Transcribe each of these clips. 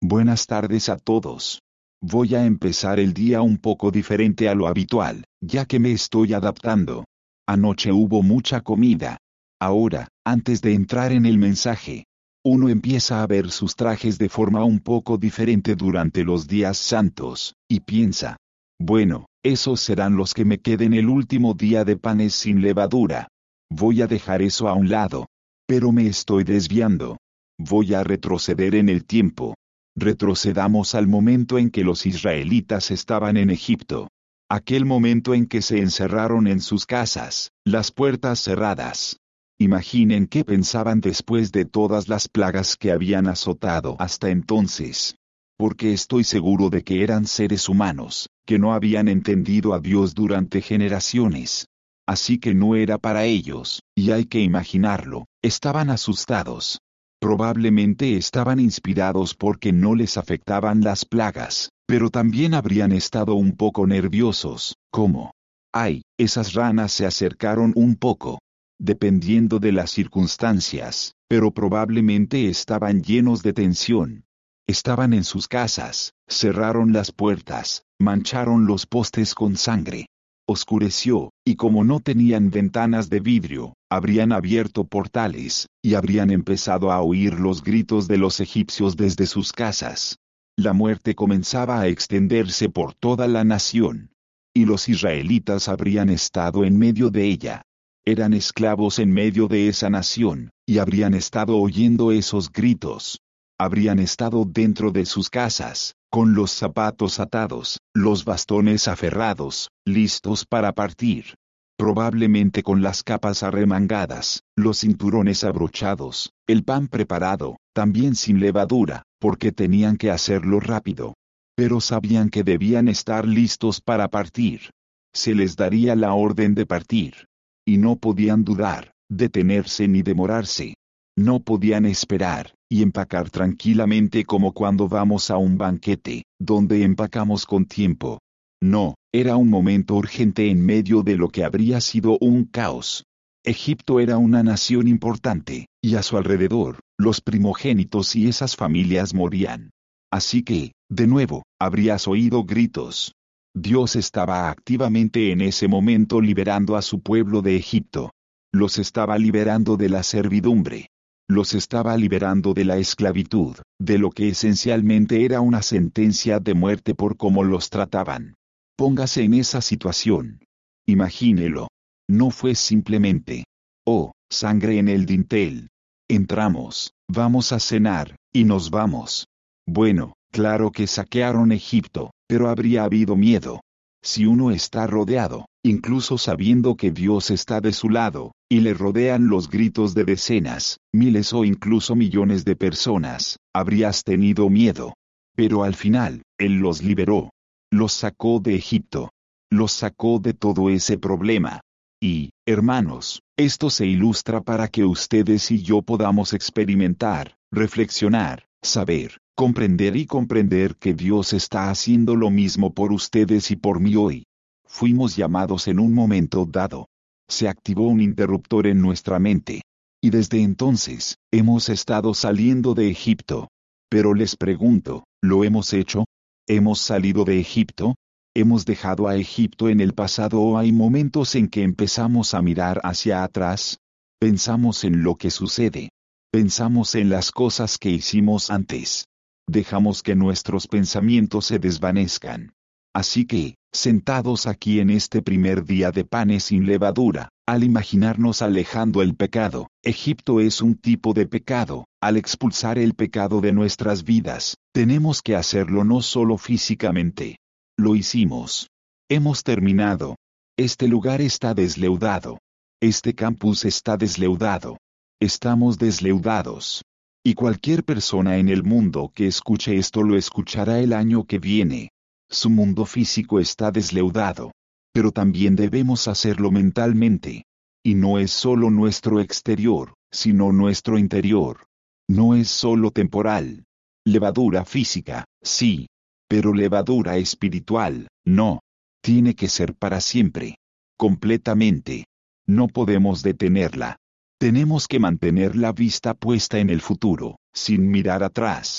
Buenas tardes a todos. Voy a empezar el día un poco diferente a lo habitual, ya que me estoy adaptando. Anoche hubo mucha comida. Ahora, antes de entrar en el mensaje, uno empieza a ver sus trajes de forma un poco diferente durante los días santos, y piensa, bueno, esos serán los que me queden el último día de panes sin levadura. Voy a dejar eso a un lado. Pero me estoy desviando. Voy a retroceder en el tiempo. Retrocedamos al momento en que los israelitas estaban en Egipto. Aquel momento en que se encerraron en sus casas, las puertas cerradas. Imaginen qué pensaban después de todas las plagas que habían azotado hasta entonces. Porque estoy seguro de que eran seres humanos, que no habían entendido a Dios durante generaciones. Así que no era para ellos, y hay que imaginarlo, estaban asustados. Probablemente estaban inspirados porque no les afectaban las plagas, pero también habrían estado un poco nerviosos, como, ¡ay! Esas ranas se acercaron un poco. Dependiendo de las circunstancias, pero probablemente estaban llenos de tensión. Estaban en sus casas, cerraron las puertas, mancharon los postes con sangre. Oscureció, y como no tenían ventanas de vidrio, habrían abierto portales, y habrían empezado a oír los gritos de los egipcios desde sus casas. La muerte comenzaba a extenderse por toda la nación. Y los israelitas habrían estado en medio de ella. Eran esclavos en medio de esa nación, y habrían estado oyendo esos gritos. Habrían estado dentro de sus casas, con los zapatos atados, los bastones aferrados, listos para partir. Probablemente con las capas arremangadas, los cinturones abrochados, el pan preparado, también sin levadura, porque tenían que hacerlo rápido. Pero sabían que debían estar listos para partir. Se les daría la orden de partir. Y no podían dudar, detenerse ni demorarse. No podían esperar, y empacar tranquilamente como cuando vamos a un banquete, donde empacamos con tiempo. No, era un momento urgente en medio de lo que habría sido un caos. Egipto era una nación importante, y a su alrededor, los primogénitos y esas familias morían. Así que, de nuevo, habrías oído gritos. Dios estaba activamente en ese momento liberando a su pueblo de Egipto. Los estaba liberando de la servidumbre. Los estaba liberando de la esclavitud, de lo que esencialmente era una sentencia de muerte por cómo los trataban. Póngase en esa situación. Imagínelo. No fue simplemente, oh, sangre en el dintel. Entramos, vamos a cenar, y nos vamos. Bueno, claro que saquearon Egipto, pero habría habido miedo. Si uno está rodeado, incluso sabiendo que Dios está de su lado, y le rodean los gritos de decenas, miles o incluso millones de personas, habrías tenido miedo. Pero al final, Él los liberó. Los sacó de Egipto. Los sacó de todo ese problema. Y, hermanos, esto se ilustra para que ustedes y yo podamos experimentar, reflexionar, saber, comprender y comprender que Dios está haciendo lo mismo por ustedes y por mí hoy. Fuimos llamados en un momento dado. Se activó un interruptor en nuestra mente. Y desde entonces, hemos estado saliendo de Egipto. Pero les pregunto, ¿lo hemos hecho? ¿Hemos salido de Egipto? ¿Hemos dejado a Egipto en el pasado o hay momentos en que empezamos a mirar hacia atrás? Pensamos en lo que sucede. Pensamos en las cosas que hicimos antes. Dejamos que nuestros pensamientos se desvanezcan. Así que, sentados aquí en este primer día de panes sin levadura, al imaginarnos alejando el pecado, Egipto es un tipo de pecado, al expulsar el pecado de nuestras vidas, tenemos que hacerlo no solo físicamente. Lo hicimos. Hemos terminado. Este lugar está desleudado. Este campus está desleudado. Estamos desleudados. Y cualquier persona en el mundo que escuche esto lo escuchará el año que viene. Su mundo físico está desleudado. Pero también debemos hacerlo mentalmente. Y no es solo nuestro exterior, sino nuestro interior. No es solo temporal. Levadura física, sí. Pero levadura espiritual, no. Tiene que ser para siempre. Completamente. No podemos detenerla. Tenemos que mantener la vista puesta en el futuro, sin mirar atrás.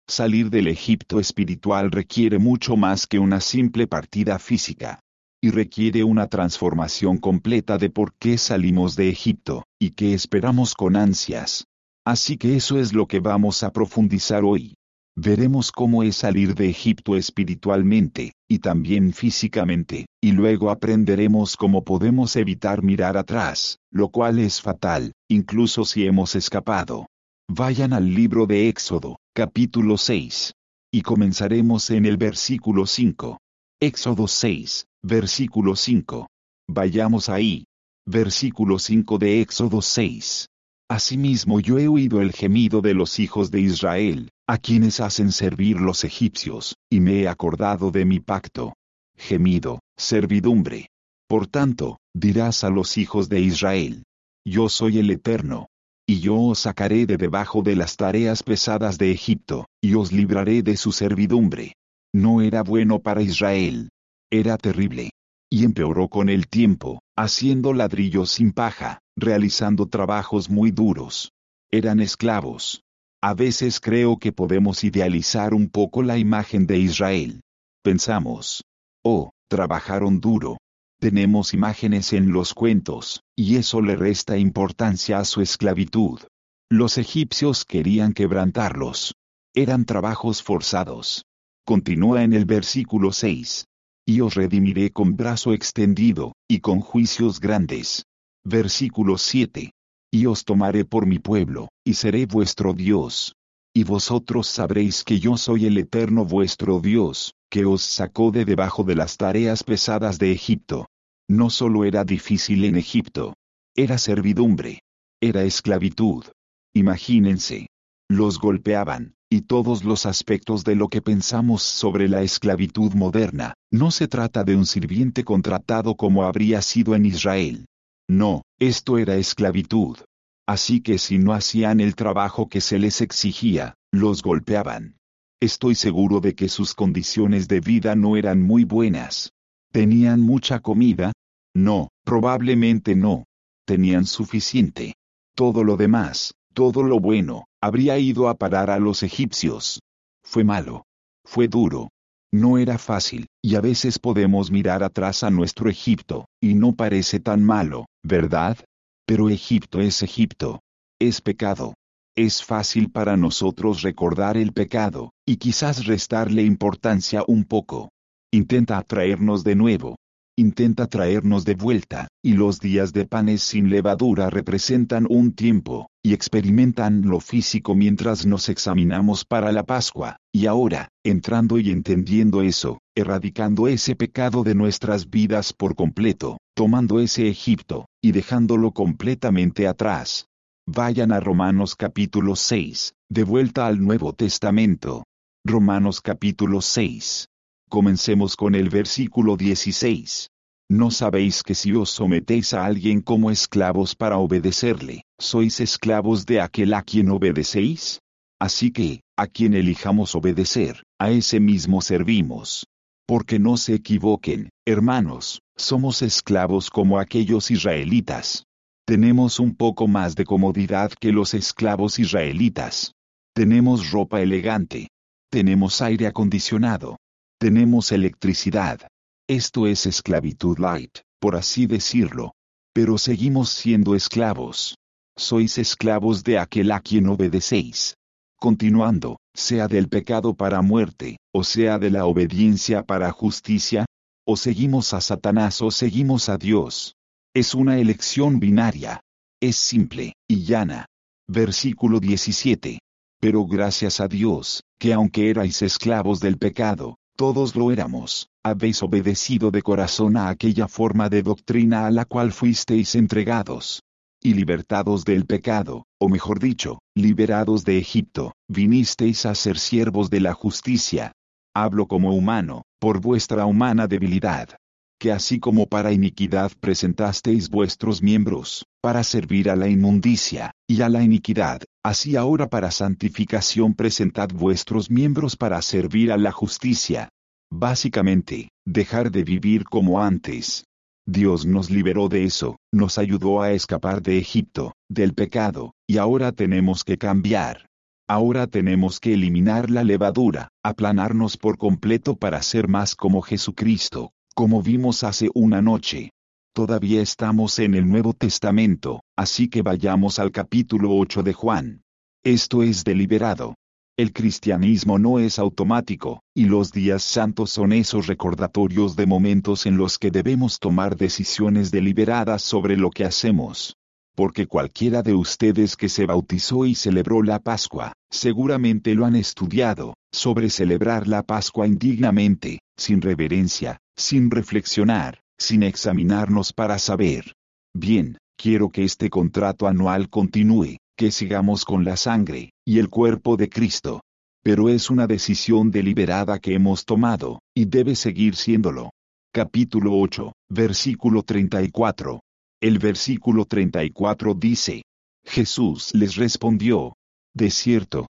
Salir del Egipto espiritual requiere mucho más que una simple partida física. Y requiere una transformación completa de por qué salimos de Egipto, y qué esperamos con ansias. Así que eso es lo que vamos a profundizar hoy. Veremos cómo es salir de Egipto espiritualmente, y también físicamente, y luego aprenderemos cómo podemos evitar mirar atrás, lo cual es fatal, incluso si hemos escapado. Vayan al libro de Éxodo, capítulo 6. Y comenzaremos en el versículo 5. Éxodo 6, versículo 5. Vayamos ahí. Versículo 5 de Éxodo 6. Asimismo yo he oído el gemido de los hijos de Israel, a quienes hacen servir los egipcios, y me he acordado de mi pacto. Gemido, servidumbre. Por tanto, dirás a los hijos de Israel: Yo soy el Eterno. Y yo os sacaré de debajo de las tareas pesadas de Egipto, y os libraré de su servidumbre. No era bueno para Israel. Era terrible. Y empeoró con el tiempo, haciendo ladrillos sin paja, realizando trabajos muy duros. Eran esclavos. A veces creo que podemos idealizar un poco la imagen de Israel. Pensamos: oh, trabajaron duro. Tenemos imágenes en los cuentos, y eso le resta importancia a su esclavitud. Los egipcios querían quebrantarlos. Eran trabajos forzados. Continúa en el versículo 6. Y os redimiré con brazo extendido, y con juicios grandes. Versículo 7. Y os tomaré por mi pueblo, y seré vuestro Dios. Y vosotros sabréis que yo soy el Eterno vuestro Dios, que os sacó de debajo de las tareas pesadas de Egipto. No solo era difícil en Egipto. Era servidumbre. Era esclavitud. Imagínense. Los golpeaban, y todos los aspectos de lo que pensamos sobre la esclavitud moderna. No se trata de un sirviente contratado como habría sido en Israel. No, esto era esclavitud. Así que si no hacían el trabajo que se les exigía, los golpeaban. Estoy seguro de que sus condiciones de vida no eran muy buenas. ¿Tenían mucha comida? No, probablemente no. Tenían suficiente. Todo lo demás, todo lo bueno, habría ido a parar a los egipcios. Fue malo. Fue duro. No era fácil, y a veces podemos mirar atrás a nuestro Egipto, y no parece tan malo, ¿verdad? Pero Egipto es Egipto. Es pecado. Es fácil para nosotros recordar el pecado, y quizás restarle importancia un poco. Intenta atraernos de nuevo. Intenta traernos de vuelta, y los días de panes sin levadura representan un tiempo, y experimentan lo físico mientras nos examinamos para la Pascua, y ahora, entrando y entendiendo eso, erradicando ese pecado de nuestras vidas por completo, tomando ese Egipto, y dejándolo completamente atrás. Vayan a Romanos capítulo 6, de vuelta al Nuevo Testamento. Romanos capítulo 6. Comencemos con el versículo 16. ¿No sabéis que si os sometéis a alguien como esclavos para obedecerle, sois esclavos de aquel a quien obedecéis? Así que, a quien elijamos obedecer, a ese mismo servimos. Porque no se equivoquen, hermanos, somos esclavos como aquellos israelitas. Tenemos un poco más de comodidad que los esclavos israelitas. Tenemos ropa elegante. Tenemos aire acondicionado. Tenemos electricidad. Esto es esclavitud light, por así decirlo. Pero seguimos siendo esclavos. Sois esclavos de aquel a quien obedecéis. Continuando, sea del pecado para muerte, o sea de la obediencia para justicia, o seguimos a Satanás o seguimos a Dios. Es una elección binaria. Es simple, y llana. Versículo 17. Pero gracias a Dios, que aunque erais esclavos del pecado, todos lo éramos, habéis obedecido de corazón a aquella forma de doctrina a la cual fuisteis entregados. Y libertados del pecado, o mejor dicho, liberados de Egipto, vinisteis a ser siervos de la justicia. Hablo como humano, por vuestra humana debilidad. Que así como para iniquidad presentasteis vuestros miembros, para servir a la inmundicia, y a la iniquidad, así ahora para santificación presentad vuestros miembros para servir a la justicia. Básicamente, dejar de vivir como antes. Dios nos liberó de eso, nos ayudó a escapar de Egipto, del pecado, y ahora tenemos que cambiar. Ahora tenemos que eliminar la levadura, aplanarnos por completo para ser más como Jesucristo, como vimos hace una noche. Todavía estamos en el Nuevo Testamento, así que vayamos al capítulo 8 de Juan. Esto es deliberado. El cristianismo no es automático, y los días santos son esos recordatorios de momentos en los que debemos tomar decisiones deliberadas sobre lo que hacemos. Porque cualquiera de ustedes que se bautizó y celebró la Pascua, seguramente lo han estudiado, sobre celebrar la Pascua indignamente, sin reverencia, sin reflexionar, sin examinarnos para saber. Bien, quiero que este contrato anual continúe, que sigamos con la sangre y el cuerpo de Cristo. Pero es una decisión deliberada que hemos tomado, y debe seguir siéndolo. Capítulo 8, versículo 34. El versículo 34 dice: Jesús les respondió: de cierto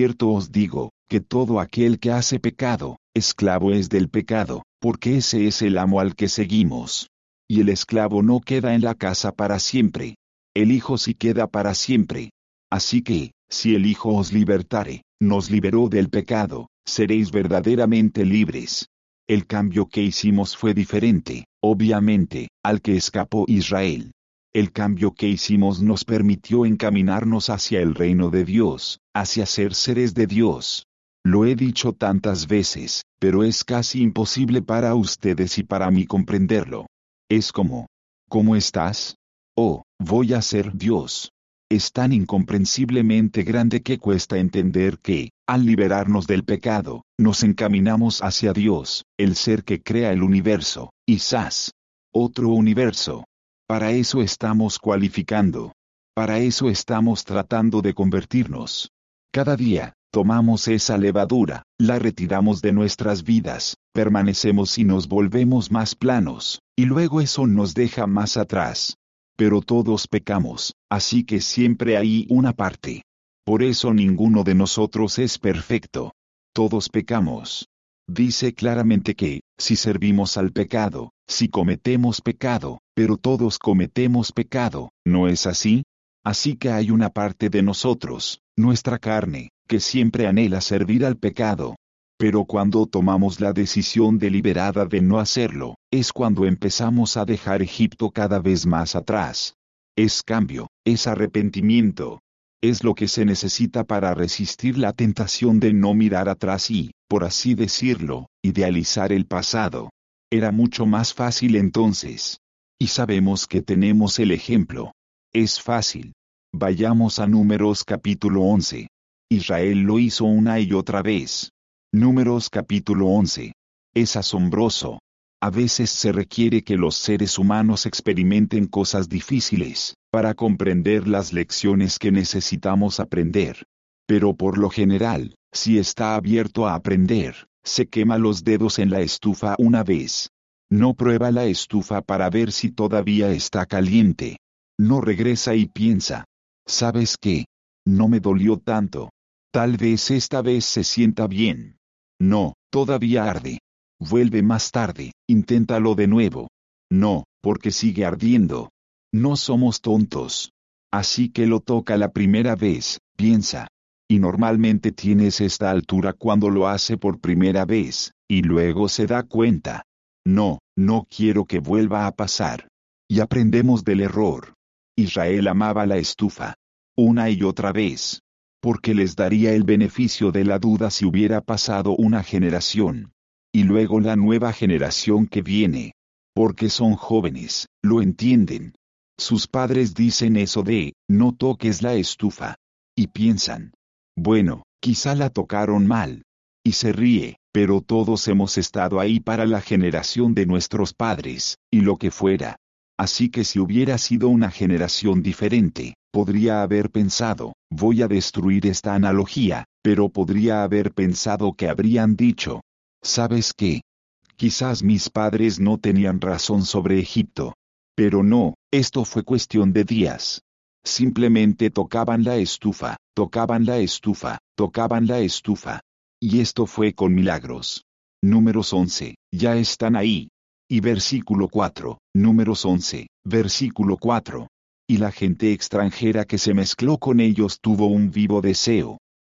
os digo, que todo aquel que hace pecado, esclavo es del pecado, porque ese es el amo al que seguimos. Y el esclavo no queda en la casa para siempre. El Hijo sí queda para siempre. Así que, si el Hijo os libertare, nos liberó del pecado, seréis verdaderamente libres. El cambio que hicimos fue diferente, obviamente, al que escapó Israel. El cambio que hicimos nos permitió encaminarnos hacia el reino de Dios, hacia ser seres de Dios. Lo he dicho tantas veces, pero es casi imposible para ustedes y para mí comprenderlo. Es como: ¿cómo estás? Oh, voy a ser Dios. Es tan incomprensiblemente grande que cuesta entender que, al liberarnos del pecado, nos encaminamos hacia Dios, el ser que crea el universo, y ¡zas! Otro universo. Para eso estamos cualificando. Para eso estamos tratando de convertirnos. Cada día, tomamos esa levadura, la retiramos de nuestras vidas, permanecemos y nos volvemos más planos, y luego eso nos deja más atrás. Pero todos pecamos, así que siempre hay una parte. Por eso ninguno de nosotros es perfecto. Todos pecamos. Dice claramente que, si servimos al pecado, si cometemos pecado, pero todos cometemos pecado, ¿no es así? Así que hay una parte de nosotros, nuestra carne, que siempre anhela servir al pecado. Pero cuando tomamos la decisión deliberada de no hacerlo, es cuando empezamos a dejar Egipto cada vez más atrás. Es cambio, es arrepentimiento. Es lo que se necesita para resistir la tentación de no mirar atrás y, por así decirlo, idealizar el pasado. Era mucho más fácil entonces. Y sabemos que tenemos el ejemplo. Es fácil. Vayamos a Números capítulo 11. Israel lo hizo una y otra vez. Números capítulo 11. Es asombroso. A veces se requiere que los seres humanos experimenten cosas difíciles, para comprender las lecciones que necesitamos aprender. Pero por lo general, si está abierto a aprender, se quema los dedos en la estufa una vez. No prueba la estufa para ver si todavía está caliente. No regresa y piensa: ¿sabes qué? No me dolió tanto. Tal vez esta vez se sienta bien. No, todavía arde. Vuelve más tarde, inténtalo de nuevo. No, porque sigue ardiendo. No somos tontos. Así que lo toca la primera vez, piensa. Y normalmente tienes esta altura cuando lo hace por primera vez, y luego se da cuenta. No, no quiero que vuelva a pasar. Y aprendemos del error. Israel amaba la estufa. Una y otra vez. Porque les daría el beneficio de la duda si hubiera pasado una generación. Y luego la nueva generación que viene. Porque son jóvenes, lo entienden. Sus padres dicen eso de: no toques la estufa. Y piensan: bueno, quizá la tocaron mal. Y se ríe, pero todos hemos estado ahí para la generación de nuestros padres, y lo que fuera. Así que si hubiera sido una generación diferente, podría haber pensado: voy a destruir esta analogía, pero podría haber pensado que habrían dicho: ¿sabes qué? Quizás mis padres no tenían razón sobre Egipto. Pero no, esto fue cuestión de días. Simplemente tocaban la estufa, tocaban la estufa, tocaban la estufa. Y esto fue con milagros. Números 11, ya están ahí. Y versículo 4, Números 11, versículo 4. Y la gente extranjera que se mezcló con ellos tuvo un vivo deseo.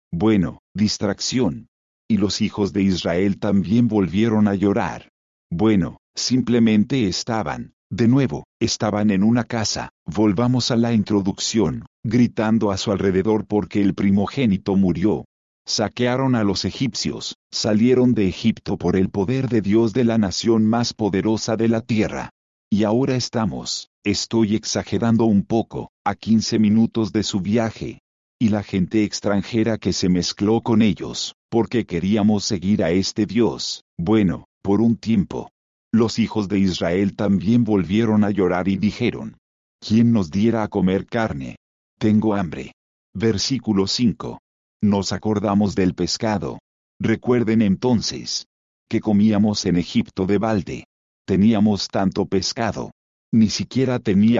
Bueno, distracción. Y los hijos de Israel también volvieron a llorar. Bueno, simplemente estaban en una casa. Volvamos a la introducción, gritando a su alrededor porque el primogénito murió. Saquearon a los egipcios, salieron de Egipto por el poder de Dios de la nación más poderosa de la tierra. Y ahora estoy exagerando un poco, a 15 minutos de su viaje. Y la gente extranjera que se mezcló con ellos, porque queríamos seguir a este Dios, bueno, por un tiempo. Los hijos de Israel también volvieron a llorar y dijeron: ¿Quién nos diera a comer carne? Tengo hambre. Versículo 5. Nos acordamos del pescado. Recuerden entonces que comíamos en Egipto de balde. Teníamos tanto pescado. Ni siquiera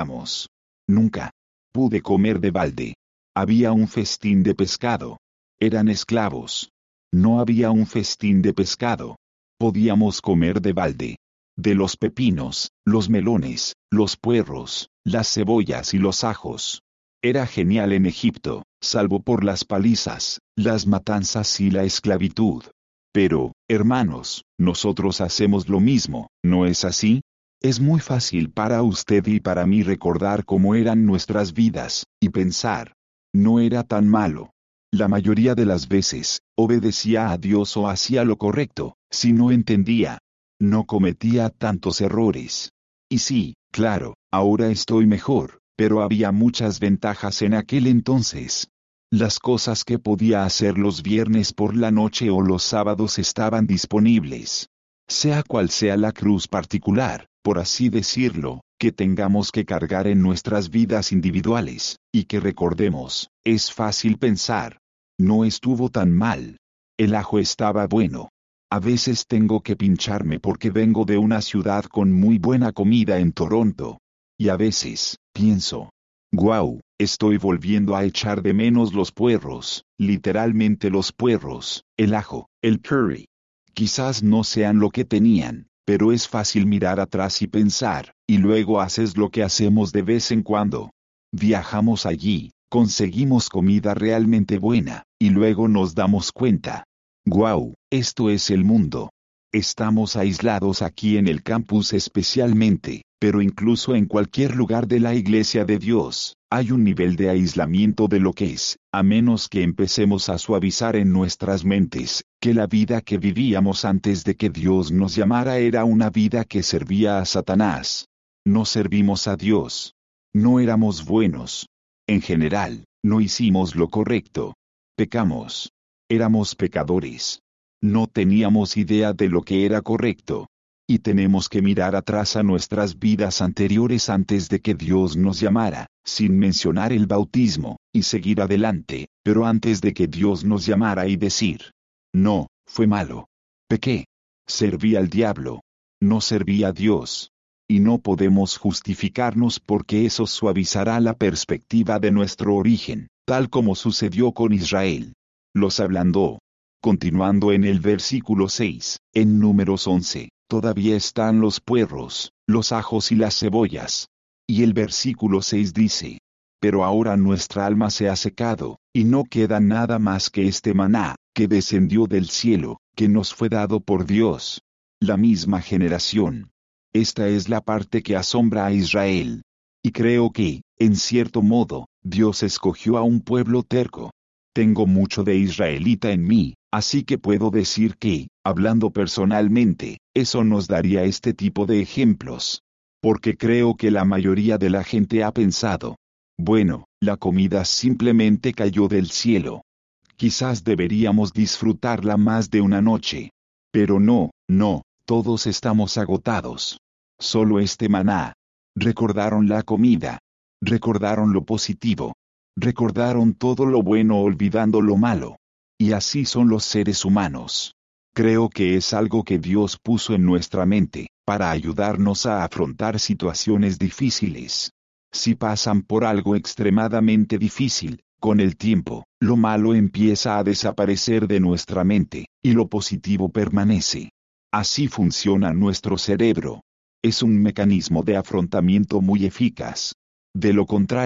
nunca pude comer de balde. Había un festín de pescado. Eran esclavos. No había un festín de pescado. Podíamos comer de balde. De los pepinos, los melones, los puerros, las cebollas y los ajos. Era genial en Egipto, salvo por las palizas, las matanzas y la esclavitud. Pero, hermanos, nosotros hacemos lo mismo, ¿no es así? Es muy fácil para usted y para mí recordar cómo eran nuestras vidas, y pensar: no era tan malo. La mayoría de las veces, obedecía a Dios o hacía lo correcto. Si no entendía, no cometía tantos errores. Y sí, claro, ahora estoy mejor, pero había muchas ventajas en aquel entonces. Las cosas que podía hacer los viernes por la noche o los sábados estaban disponibles. Sea cual sea la cruz particular, por así decirlo, que tengamos que cargar en nuestras vidas individuales, y que recordemos, es fácil pensar: no estuvo tan mal. El ajo estaba bueno. A veces tengo que pincharme porque vengo de una ciudad con muy buena comida en Toronto. Y a veces, pienso: wow, estoy volviendo a echar de menos los puerros, literalmente los puerros, el ajo, el curry. Quizás no sean lo que tenían, pero es fácil mirar atrás y pensar, y luego haces lo que hacemos de vez en cuando. Viajamos allí, conseguimos comida realmente buena, y luego nos damos cuenta: wow, esto es el mundo. Estamos aislados aquí en el campus especialmente, pero incluso en cualquier lugar de la Iglesia de Dios, hay un nivel de aislamiento de lo que es, a menos que empecemos a suavizar en nuestras mentes, que la vida que vivíamos antes de que Dios nos llamara era una vida que servía a Satanás. No servimos a Dios. No éramos buenos. En general, no hicimos lo correcto. Pecamos. Éramos pecadores. No teníamos idea de lo que era correcto. Y tenemos que mirar atrás a nuestras vidas anteriores antes de que Dios nos llamara, sin mencionar el bautismo, y seguir adelante, pero antes de que Dios nos llamara y decir: no, fue malo. Pequé. Serví al diablo. No serví a Dios. Y no podemos justificarnos porque eso suavizará la perspectiva de nuestro origen, tal como sucedió con Israel. Los ablandó. Continuando en el versículo 6, en Números 11, todavía están los puerros, los ajos y las cebollas. Y el versículo 6 dice: pero ahora nuestra alma se ha secado, y no queda nada más que este maná, que descendió del cielo, que nos fue dado por Dios. La misma generación. Esta es la parte que asombra a Israel. Y creo que, en cierto modo, Dios escogió a un pueblo terco. Tengo mucho de israelita en mí, así que puedo decir que, hablando personalmente, eso nos daría este tipo de ejemplos. Porque creo que la mayoría de la gente ha pensado: bueno, la comida simplemente cayó del cielo. Quizás deberíamos disfrutarla más de una noche. Pero no, todos estamos agotados. Solo este maná. Recordaron la comida. Recordaron lo positivo. Recordaron todo lo bueno olvidando lo malo. Y así son los seres humanos. Creo que es algo que Dios puso en nuestra mente, para ayudarnos a afrontar situaciones difíciles. Si pasan por algo extremadamente difícil, con el tiempo, lo malo empieza a desaparecer de nuestra mente, y lo positivo permanece. Así funciona nuestro cerebro. Es un mecanismo de afrontamiento muy eficaz. De lo contrario,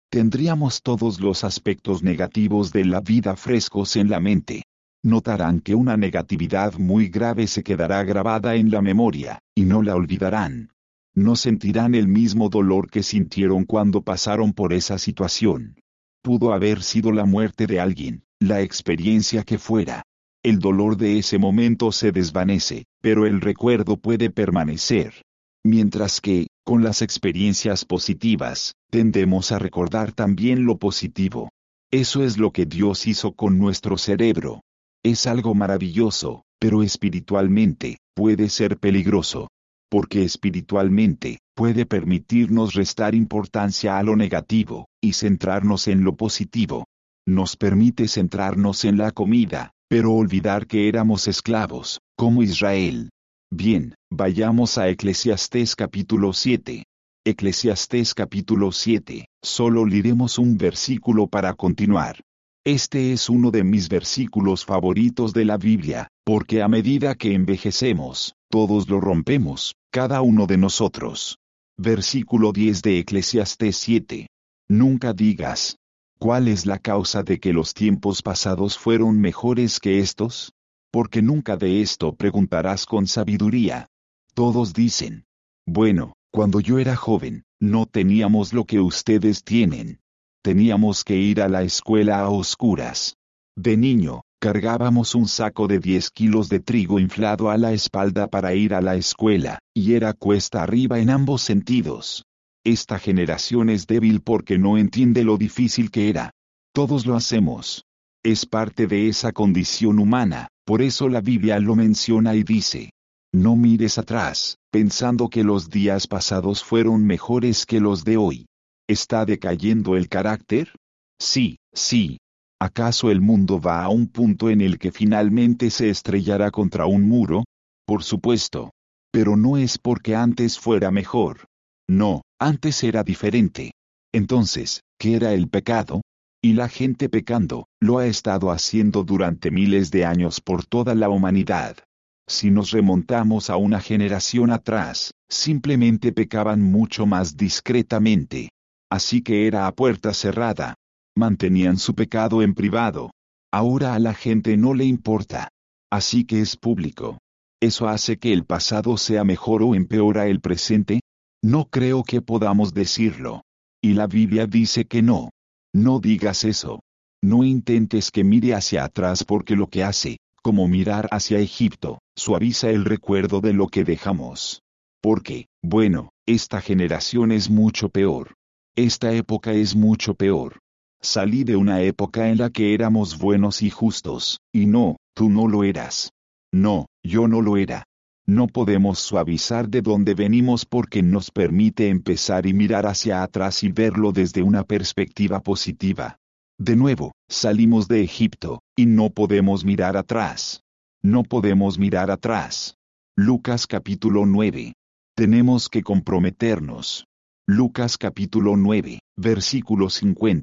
tendríamos todos los aspectos negativos de la vida frescos en la mente. Notarán que una negatividad muy grave se quedará grabada en la memoria, y no la olvidarán. No sentirán el mismo dolor que sintieron cuando pasaron por esa situación. Pudo haber sido la muerte de alguien, la experiencia que fuera. El dolor de ese momento se desvanece, pero el recuerdo puede permanecer. Mientras que, con las experiencias positivas, tendemos a recordar también lo positivo. Eso es lo que Dios hizo con nuestro cerebro. Es algo maravilloso, pero espiritualmente, puede ser peligroso. Porque espiritualmente, puede permitirnos restar importancia a lo negativo, y centrarnos en lo positivo. Nos permite centrarnos en la comida, pero olvidar que éramos esclavos, como Israel. Bien, vayamos a Eclesiastés capítulo 7. Eclesiastés capítulo 7, solo leeremos un versículo para continuar. Este es uno de mis versículos favoritos de la Biblia, porque a medida que envejecemos, todos lo rompemos, cada uno de nosotros. Versículo 10 de Eclesiastés 7. Nunca digas, ¿cuál es la causa de que los tiempos pasados fueron mejores que estos? Porque nunca de esto preguntarás con sabiduría. Todos dicen, bueno, cuando yo era joven, no teníamos lo que ustedes tienen. Teníamos que ir a la escuela a oscuras. De niño, cargábamos un saco de 10 kilos de trigo inflado a la espalda para ir a la escuela, y era cuesta arriba en ambos sentidos. Esta generación es débil porque no entiende lo difícil que era. Todos lo hacemos. Es parte de esa condición humana, por eso la Biblia lo menciona y dice, no mires atrás, pensando que los días pasados fueron mejores que los de hoy. ¿Está decayendo el carácter? Sí, sí. ¿Acaso el mundo va a un punto en el que finalmente se estrellará contra un muro? Por supuesto. Pero no es porque antes fuera mejor. No, antes era diferente. Entonces, ¿qué era el pecado? Y la gente pecando, lo ha estado haciendo durante miles de años por toda la humanidad. Si nos remontamos a una generación atrás, simplemente pecaban mucho más discretamente. Así que era a puerta cerrada. Mantenían su pecado en privado. Ahora a la gente no le importa. Así que es público. ¿Eso hace que el pasado sea mejor o empeora el presente? No creo que podamos decirlo. Y la Biblia dice que no. No digas eso. No intentes que mire hacia atrás porque lo que hace, como mirar hacia Egipto, suaviza el recuerdo de lo que dejamos. Porque, bueno, esta generación es mucho peor. Esta época es mucho peor. Salí de una época en la que éramos buenos y justos, y no, tú no lo eras. No, yo no lo era. No podemos suavizar de donde venimos porque nos permite empezar y mirar hacia atrás y verlo desde una perspectiva positiva. De nuevo, salimos de Egipto, y no podemos mirar atrás. No podemos mirar atrás. Lucas capítulo 9. Tenemos que comprometernos. Lucas capítulo 9, versículo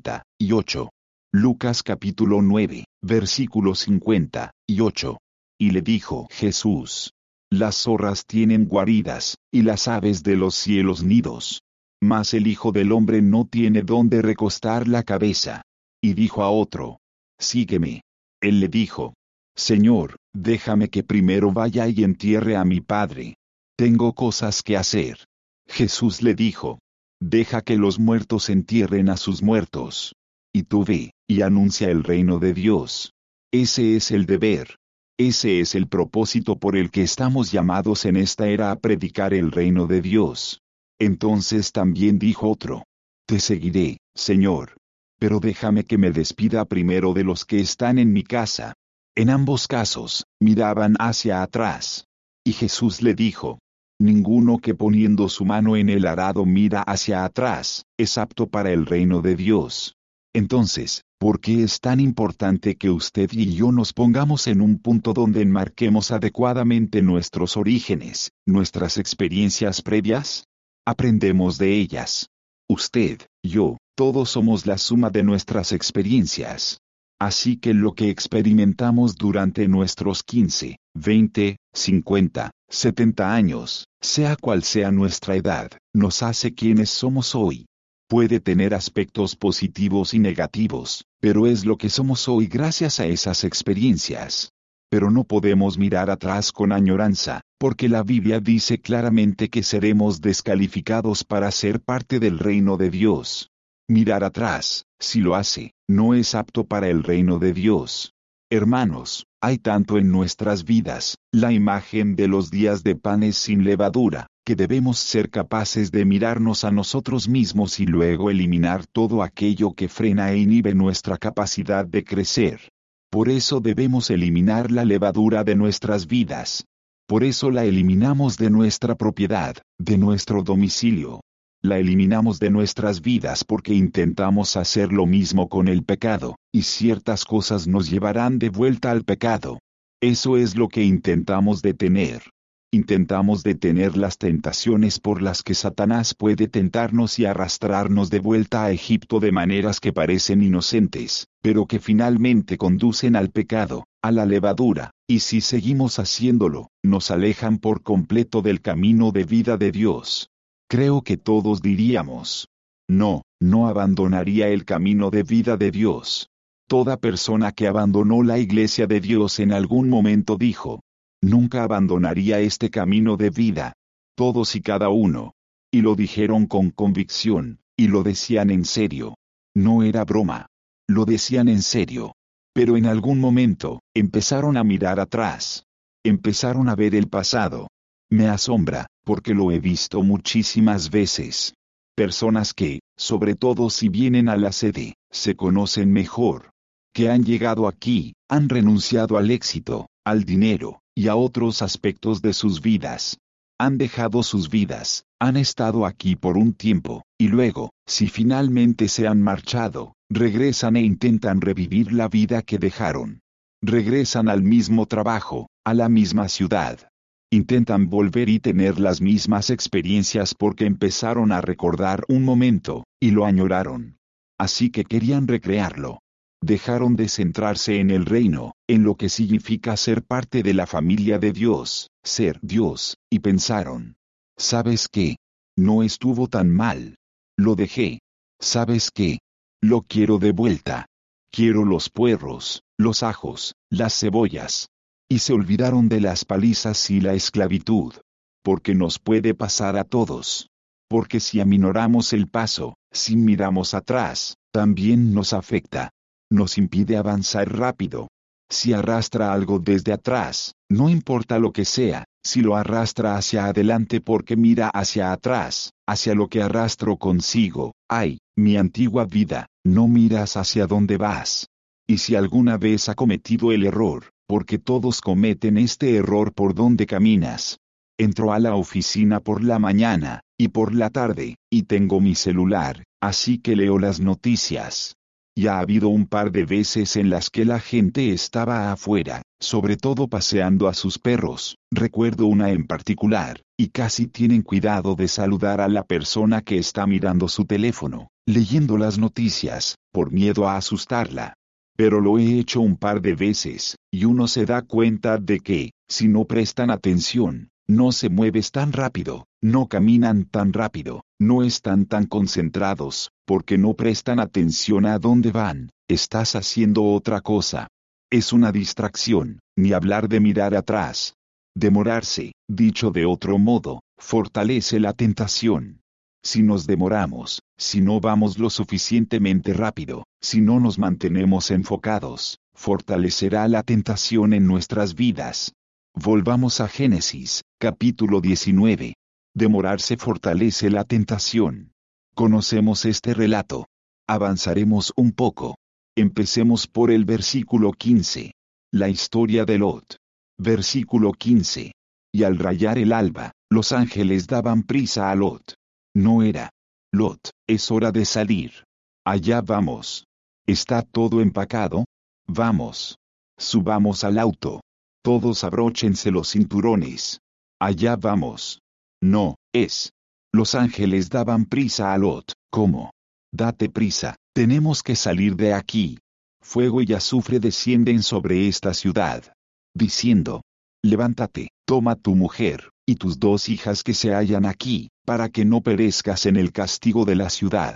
58. Lucas capítulo 9, versículo 58. Y le dijo Jesús: las zorras tienen guaridas, y las aves de los cielos nidos. Mas el Hijo del Hombre no tiene dónde recostar la cabeza. Y dijo a otro: sígueme. Él le dijo: Señor, déjame que primero vaya y entierre a mi padre. Tengo cosas que hacer. Jesús le dijo: deja que los muertos entierren a sus muertos. Y tú ve, y anuncia el reino de Dios. Ese es el deber. Ese es el propósito por el que estamos llamados en esta era a predicar el reino de Dios. Entonces también dijo otro: te seguiré, Señor. Pero déjame que me despida primero de los que están en mi casa. En ambos casos, miraban hacia atrás. Y Jesús le dijo: ninguno que poniendo su mano en el arado mira hacia atrás, es apto para el reino de Dios. Entonces, ¿por qué es tan importante que usted y yo nos pongamos en un punto donde enmarquemos adecuadamente nuestros orígenes, nuestras experiencias previas? Aprendemos de ellas. Usted, yo, todos somos la suma de nuestras experiencias. Así que lo que experimentamos durante nuestros 15, 20, 50, 70 años, sea cual sea nuestra edad, nos hace quienes somos hoy. Puede tener aspectos positivos y negativos, pero es lo que somos hoy gracias a esas experiencias. Pero no podemos mirar atrás con añoranza, porque la Biblia dice claramente que seremos descalificados para ser parte del reino de Dios. Mirar atrás, si lo hace, no es apto para el reino de Dios. Hermanos, hay tanto en nuestras vidas, la imagen de los días de panes sin levadura, que debemos ser capaces de mirarnos a nosotros mismos y luego eliminar todo aquello que frena e inhibe nuestra capacidad de crecer. Por eso debemos eliminar la levadura de nuestras vidas. Por eso la eliminamos de nuestra propiedad, de nuestro domicilio. La eliminamos de nuestras vidas porque intentamos hacer lo mismo con el pecado, y ciertas cosas nos llevarán de vuelta al pecado. Eso es lo que intentamos detener. Intentamos detener las tentaciones por las que Satanás puede tentarnos y arrastrarnos de vuelta a Egipto de maneras que parecen inocentes, pero que finalmente conducen al pecado, a la levadura, y si seguimos haciéndolo, nos alejan por completo del camino de vida de Dios. Creo que todos diríamos, no abandonaría el camino de vida de Dios. Toda persona que abandonó la iglesia de Dios en algún momento dijo, nunca abandonaría este camino de vida. Todos y cada uno. Y lo dijeron con convicción, y lo decían en serio. No era broma. Lo decían en serio. Pero en algún momento, empezaron a mirar atrás. Empezaron a ver el pasado. Me asombra, porque lo he visto muchísimas veces. Personas que, sobre todo si vienen a la sede, se conocen mejor. Que han llegado aquí, han renunciado al éxito, al dinero, y a otros aspectos de sus vidas. Han dejado sus vidas, han estado aquí por un tiempo, y luego, si finalmente se han marchado, regresan e intentan revivir la vida que dejaron. Regresan al mismo trabajo, a la misma ciudad. Intentan volver y tener las mismas experiencias porque empezaron a recordar un momento, y lo añoraron. Así que querían recrearlo. Dejaron de centrarse en el reino, en lo que significa ser parte de la familia de Dios, ser Dios, y pensaron, ¿sabes qué? No estuvo tan mal. Lo dejé. ¿Sabes qué? Lo quiero de vuelta. Quiero los puerros, los ajos, las cebollas. Y se olvidaron de las palizas y la esclavitud. Porque nos puede pasar a todos. Porque si aminoramos el paso, si miramos atrás, también nos afecta. Nos impide avanzar rápido. Si arrastra algo desde atrás, no importa lo que sea, si lo arrastra hacia adelante porque mira hacia atrás, hacia lo que arrastro consigo, ay, mi antigua vida, no miras hacia dónde vas. Y si alguna vez ha cometido el error, porque todos cometen este error por donde caminas. Entro a la oficina por la mañana, y por la tarde, y tengo mi celular, así que leo las noticias. Ya ha habido un par de veces en las que la gente estaba afuera, sobre todo paseando a sus perros, recuerdo una en particular, y casi tienen cuidado de saludar a la persona que está mirando su teléfono, leyendo las noticias, por miedo a asustarla. Pero lo he hecho un par de veces, y uno se da cuenta de que, si no prestan atención, no se mueven tan rápido, no caminan tan rápido, no están tan concentrados, porque no prestan atención a dónde van, estás haciendo otra cosa. Es una distracción, ni hablar de mirar atrás. Demorarse, dicho de otro modo, fortalece la tentación. Si nos demoramos, si no vamos lo suficientemente rápido, si no nos mantenemos enfocados, fortalecerá la tentación en nuestras vidas. Volvamos a Génesis, capítulo 19. Demorarse fortalece la tentación. Conocemos este relato. Avanzaremos un poco. Empecemos por el versículo 15. La historia de Lot. Versículo 15. Y al rayar el alba, los ángeles daban prisa a Lot. No era. Lot, es hora de salir. Allá vamos. ¿Está todo empacado? Vamos. Subamos al auto. Todos abróchense los cinturones. Allá vamos. No, es. Los ángeles daban prisa a Lot. ¿Cómo? Date prisa, tenemos que salir de aquí. Fuego y azufre descienden sobre esta ciudad. Diciendo, levántate, toma tu mujer, y tus 2 hijas que se hallan aquí, para que no perezcas en el castigo de la ciudad.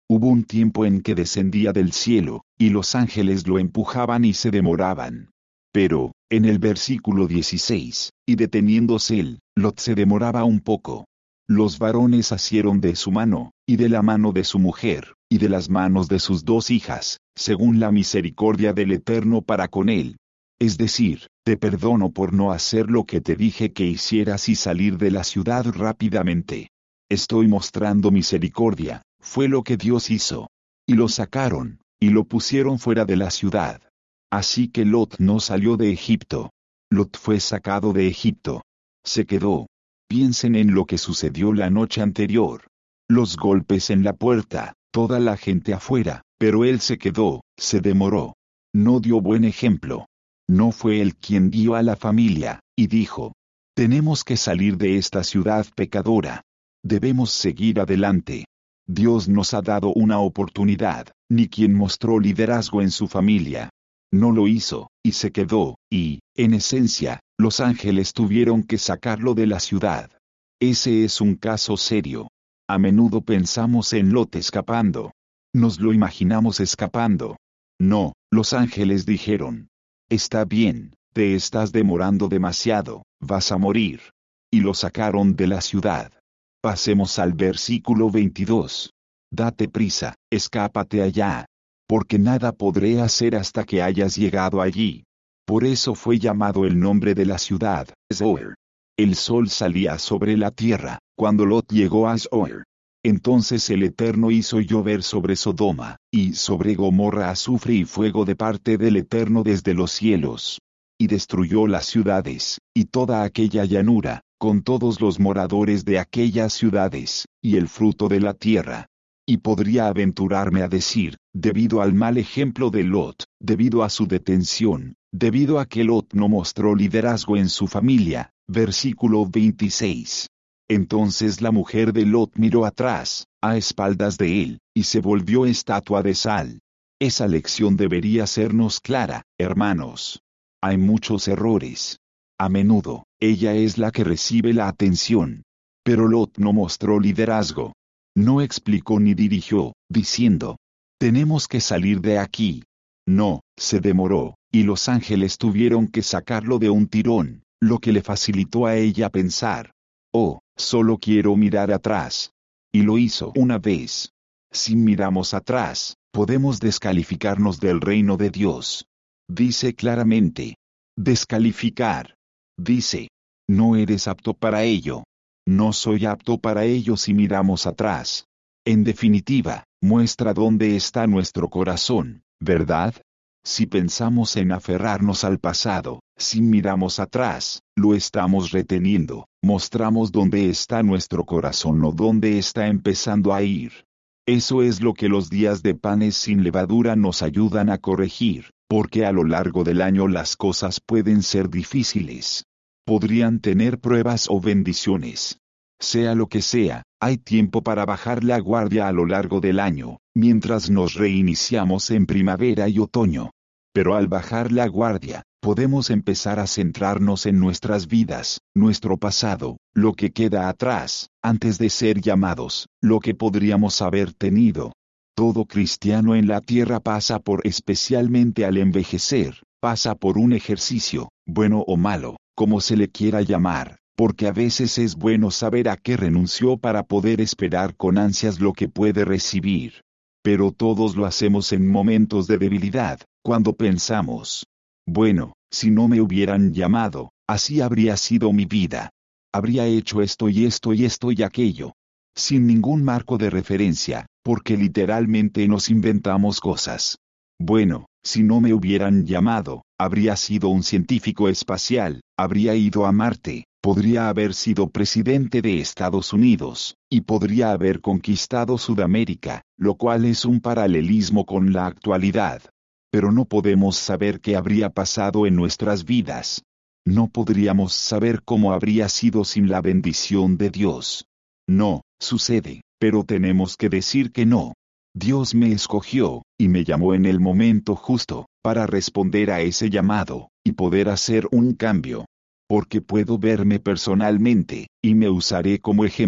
Hubo un tiempo en que descendía del cielo, y los ángeles lo empujaban y se demoraban. Pero, en el versículo 16, y deteniéndose él, Lot se demoraba un poco. Los varones asieron de su mano, y de la mano de su mujer, y de las manos de sus 2 hijas, según la misericordia del Eterno para con él. Es decir, te perdono por no hacer lo que te dije que hicieras y salir de la ciudad rápidamente. Estoy mostrando misericordia, fue lo que Dios hizo. Y lo sacaron, y lo pusieron fuera de la ciudad. Así que Lot no salió de Egipto. Lot fue sacado de Egipto. Se quedó. Piensen en lo que sucedió la noche anterior. Los golpes en la puerta, toda la gente afuera, pero él se quedó, se demoró. No dio buen ejemplo. No fue él quien guió a la familia, y dijo: tenemos que salir de esta ciudad pecadora. Debemos seguir adelante. Dios nos ha dado una oportunidad, ni quien mostró liderazgo en su familia. No lo hizo, y se quedó, y, en esencia, los ángeles tuvieron que sacarlo de la ciudad. Ese es un caso serio. A menudo pensamos en Lot escapando. Nos lo imaginamos escapando. No, los ángeles dijeron: está bien, te estás demorando demasiado, vas a morir. Y lo sacaron de la ciudad. Pasemos al versículo 22. Date prisa, escápate allá. Porque nada podré hacer hasta que hayas llegado allí. Por eso fue llamado el nombre de la ciudad, Zoar. El sol salía sobre la tierra, cuando Lot llegó a Zoar. Entonces el Eterno hizo llover sobre Sodoma, y sobre Gomorra azufre y fuego de parte del Eterno desde los cielos. Y destruyó las ciudades, y toda aquella llanura, con todos los moradores de aquellas ciudades, y el fruto de la tierra. Y podría aventurarme a decir, debido al mal ejemplo de Lot, debido a su detención, debido a que Lot no mostró liderazgo en su familia, versículo 26. Entonces la mujer de Lot miró atrás, a espaldas de él, y se volvió estatua de sal. Esa lección debería sernos clara, hermanos. Hay muchos errores. A menudo, ella es la que recibe la atención. Pero Lot no mostró liderazgo. No explicó ni dirigió, diciendo: tenemos que salir de aquí. No, se demoró, y los ángeles tuvieron que sacarlo de un tirón, lo que le facilitó a ella pensar: oh, solo quiero mirar atrás. Y lo hizo una vez. Si miramos atrás, podemos descalificarnos del reino de Dios. Dice claramente: descalificar. Dice: no eres apto para ello. No soy apto para ello si miramos atrás. En definitiva, muestra dónde está nuestro corazón, ¿verdad? Si pensamos en aferrarnos al pasado, si miramos atrás, lo estamos reteniendo, mostramos dónde está nuestro corazón o dónde está empezando a ir. Eso es lo que los días de panes sin levadura nos ayudan a corregir, porque a lo largo del año las cosas pueden ser difíciles. Podrían tener pruebas o bendiciones. Sea lo que sea, hay tiempo para bajar la guardia a lo largo del año, mientras nos reiniciamos en primavera y otoño. Pero al bajar la guardia, podemos empezar a centrarnos en nuestras vidas, nuestro pasado, lo que queda atrás, antes de ser llamados, lo que podríamos haber tenido. Todo cristiano en la tierra pasa por, especialmente al envejecer, pasa por un ejercicio, bueno o malo, como se le quiera llamar, porque a veces es bueno saber a qué renunció para poder esperar con ansias lo que puede recibir. Pero todos lo hacemos en momentos de debilidad, cuando pensamos: bueno, si no me hubieran llamado, así habría sido mi vida. Habría hecho esto y esto y esto y aquello. Sin ningún marco de referencia, porque literalmente nos inventamos cosas. Bueno, si no me hubieran llamado, habría sido un científico espacial, habría ido a Marte, podría haber sido presidente de Estados Unidos, y podría haber conquistado Sudamérica, lo cual es un paralelismo con la actualidad. Pero no podemos saber qué habría pasado en nuestras vidas. No podríamos saber cómo habría sido sin la bendición de Dios. No, sucede, pero tenemos que decir que no. Dios me escogió, y me llamó en el momento justo, para responder a ese llamado, y poder hacer un cambio. Porque puedo verme personalmente, y me usaré como ejemplo,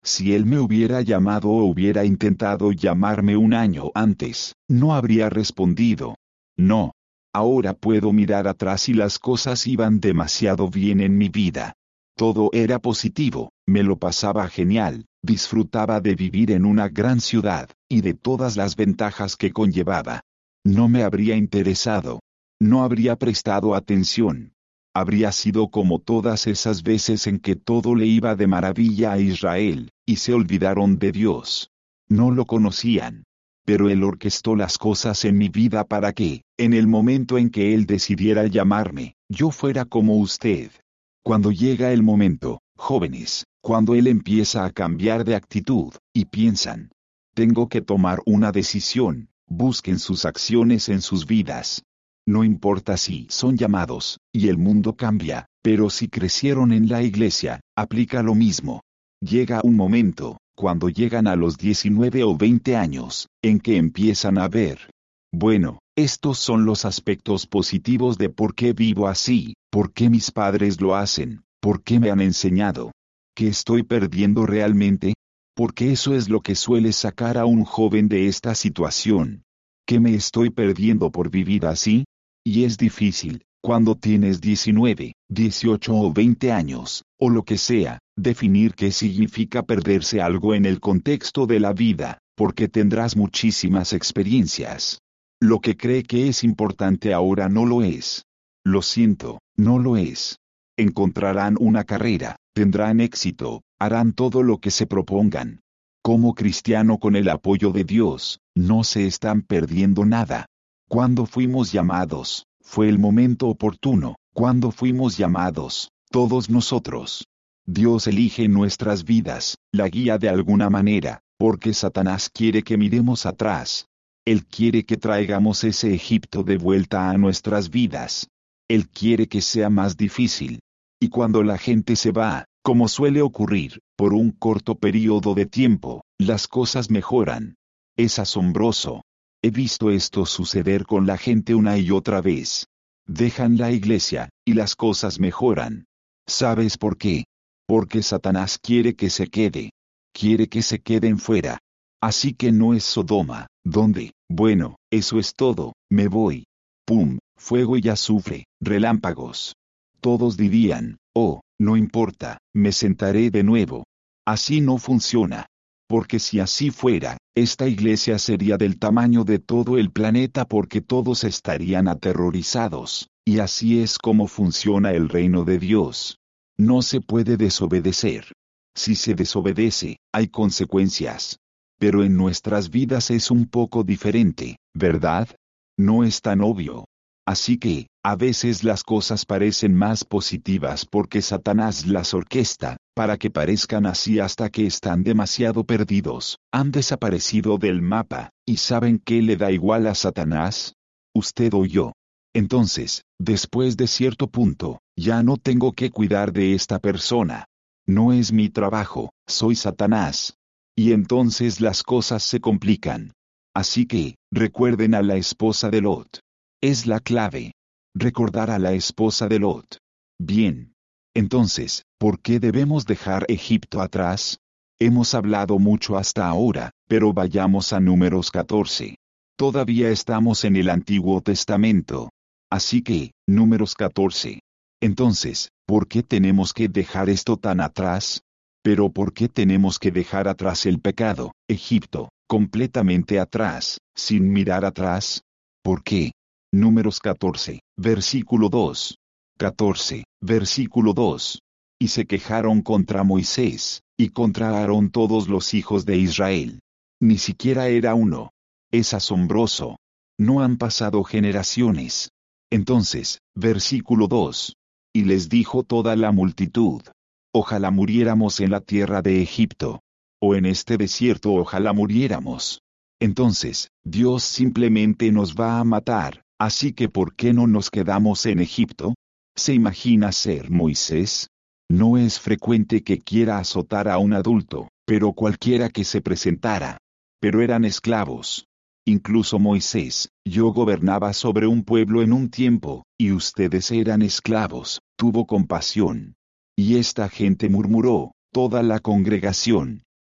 Si él me hubiera llamado o hubiera intentado llamarme un año antes, no habría respondido. No. Ahora puedo mirar atrás y las cosas iban demasiado bien en mi vida. Todo era positivo, me lo pasaba genial, disfrutaba de vivir en una gran ciudad, y de todas las ventajas que conllevaba. No me habría interesado. No habría prestado atención. Habría sido como todas esas veces en que todo le iba de maravilla a Israel, y se olvidaron de Dios. No lo conocían. Pero Él orquestó las cosas en mi vida para que, en el momento en que Él decidiera llamarme, yo fuera como usted. Cuando llega el momento, jóvenes, cuando Él empieza a cambiar de actitud, y piensan, tengo que tomar una decisión, busquen sus acciones en sus vidas. No importa si son llamados, y el mundo cambia, pero si crecieron en la iglesia, aplica lo mismo. Llega un momento, cuando llegan a los 19 o 20 años, en que empiezan a ver. Bueno, estos son los aspectos positivos de por qué vivo así, por qué mis padres lo hacen, por qué me han enseñado. ¿Qué estoy perdiendo realmente? Porque eso es lo que suele sacar a un joven de esta situación. ¿Qué me estoy perdiendo por vivir así? Y es difícil, cuando tienes 19, 18 o 20 años, o lo que sea, definir qué significa perderse algo en el contexto de la vida, porque tendrás muchísimas experiencias. Lo que cree que es importante ahora no lo es. Lo siento, no lo es. Encontrarán una carrera, tendrán éxito, harán todo lo que se propongan. Como cristiano con el apoyo de Dios, no se están perdiendo nada. Cuando fuimos llamados, fue el momento oportuno, cuando fuimos llamados, todos nosotros. Dios elige nuestras vidas, la guía de alguna manera, porque Satanás quiere que miremos atrás. Él quiere que traigamos ese Egipto de vuelta a nuestras vidas. Él quiere que sea más difícil. Y cuando la gente se va, como suele ocurrir, por un corto periodo de tiempo, las cosas mejoran. Es asombroso. He visto esto suceder con la gente una y otra vez. Dejan la iglesia, y las cosas mejoran. ¿Sabes por qué? Porque Satanás quiere que se quede. Quiere que se queden fuera. Así que no es Sodoma, donde, bueno, eso es todo, me voy. Pum, fuego y azufre, relámpagos. Todos dirían, oh, no importa, me sentaré de nuevo. Así no funciona. Porque si así fuera, esta iglesia sería del tamaño de todo el planeta porque todos estarían aterrorizados, y así es como funciona el reino de Dios. No se puede desobedecer. Si se desobedece, hay consecuencias. Pero en nuestras vidas es un poco diferente, ¿verdad? No es tan obvio. Así que, a veces las cosas parecen más positivas porque Satanás las orquesta, para que parezcan así hasta que están demasiado perdidos, han desaparecido del mapa, ¿y saben qué le da igual a Satanás? Usted o yo. Entonces, después de cierto punto, ya no tengo que cuidar de esta persona. No es mi trabajo, soy Satanás. Y entonces las cosas se complican. Así que, recuerden a la esposa de Lot. Es la clave. Recordar a la esposa de Lot. Bien. Entonces, ¿por qué debemos dejar Egipto atrás? Hemos hablado mucho hasta ahora, pero vayamos a Números 14. Todavía estamos en el Antiguo Testamento. Así que, Números 14. Entonces, ¿por qué tenemos que dejar esto tan atrás? Pero ¿por qué tenemos que dejar atrás el pecado, Egipto, completamente atrás, sin mirar atrás? ¿Por qué? Números 14, versículo 2. 14, versículo 2. Y se quejaron contra Moisés, y contra Aarón todos los hijos de Israel. Ni siquiera era uno. Es asombroso. No han pasado generaciones. Entonces, versículo 2. Y les dijo toda la multitud: ojalá muriéramos en la tierra de Egipto. O en este desierto ojalá muriéramos. Entonces, Dios simplemente nos va a matar, así que ¿por qué no nos quedamos en Egipto? ¿Se imagina ser Moisés? No es frecuente que quiera azotar a un adulto, pero cualquiera que se presentara. Pero eran esclavos. Incluso Moisés, yo gobernaba sobre un pueblo en un tiempo, y ustedes eran esclavos, tuvo compasión. Y esta gente murmuró, toda la congregación.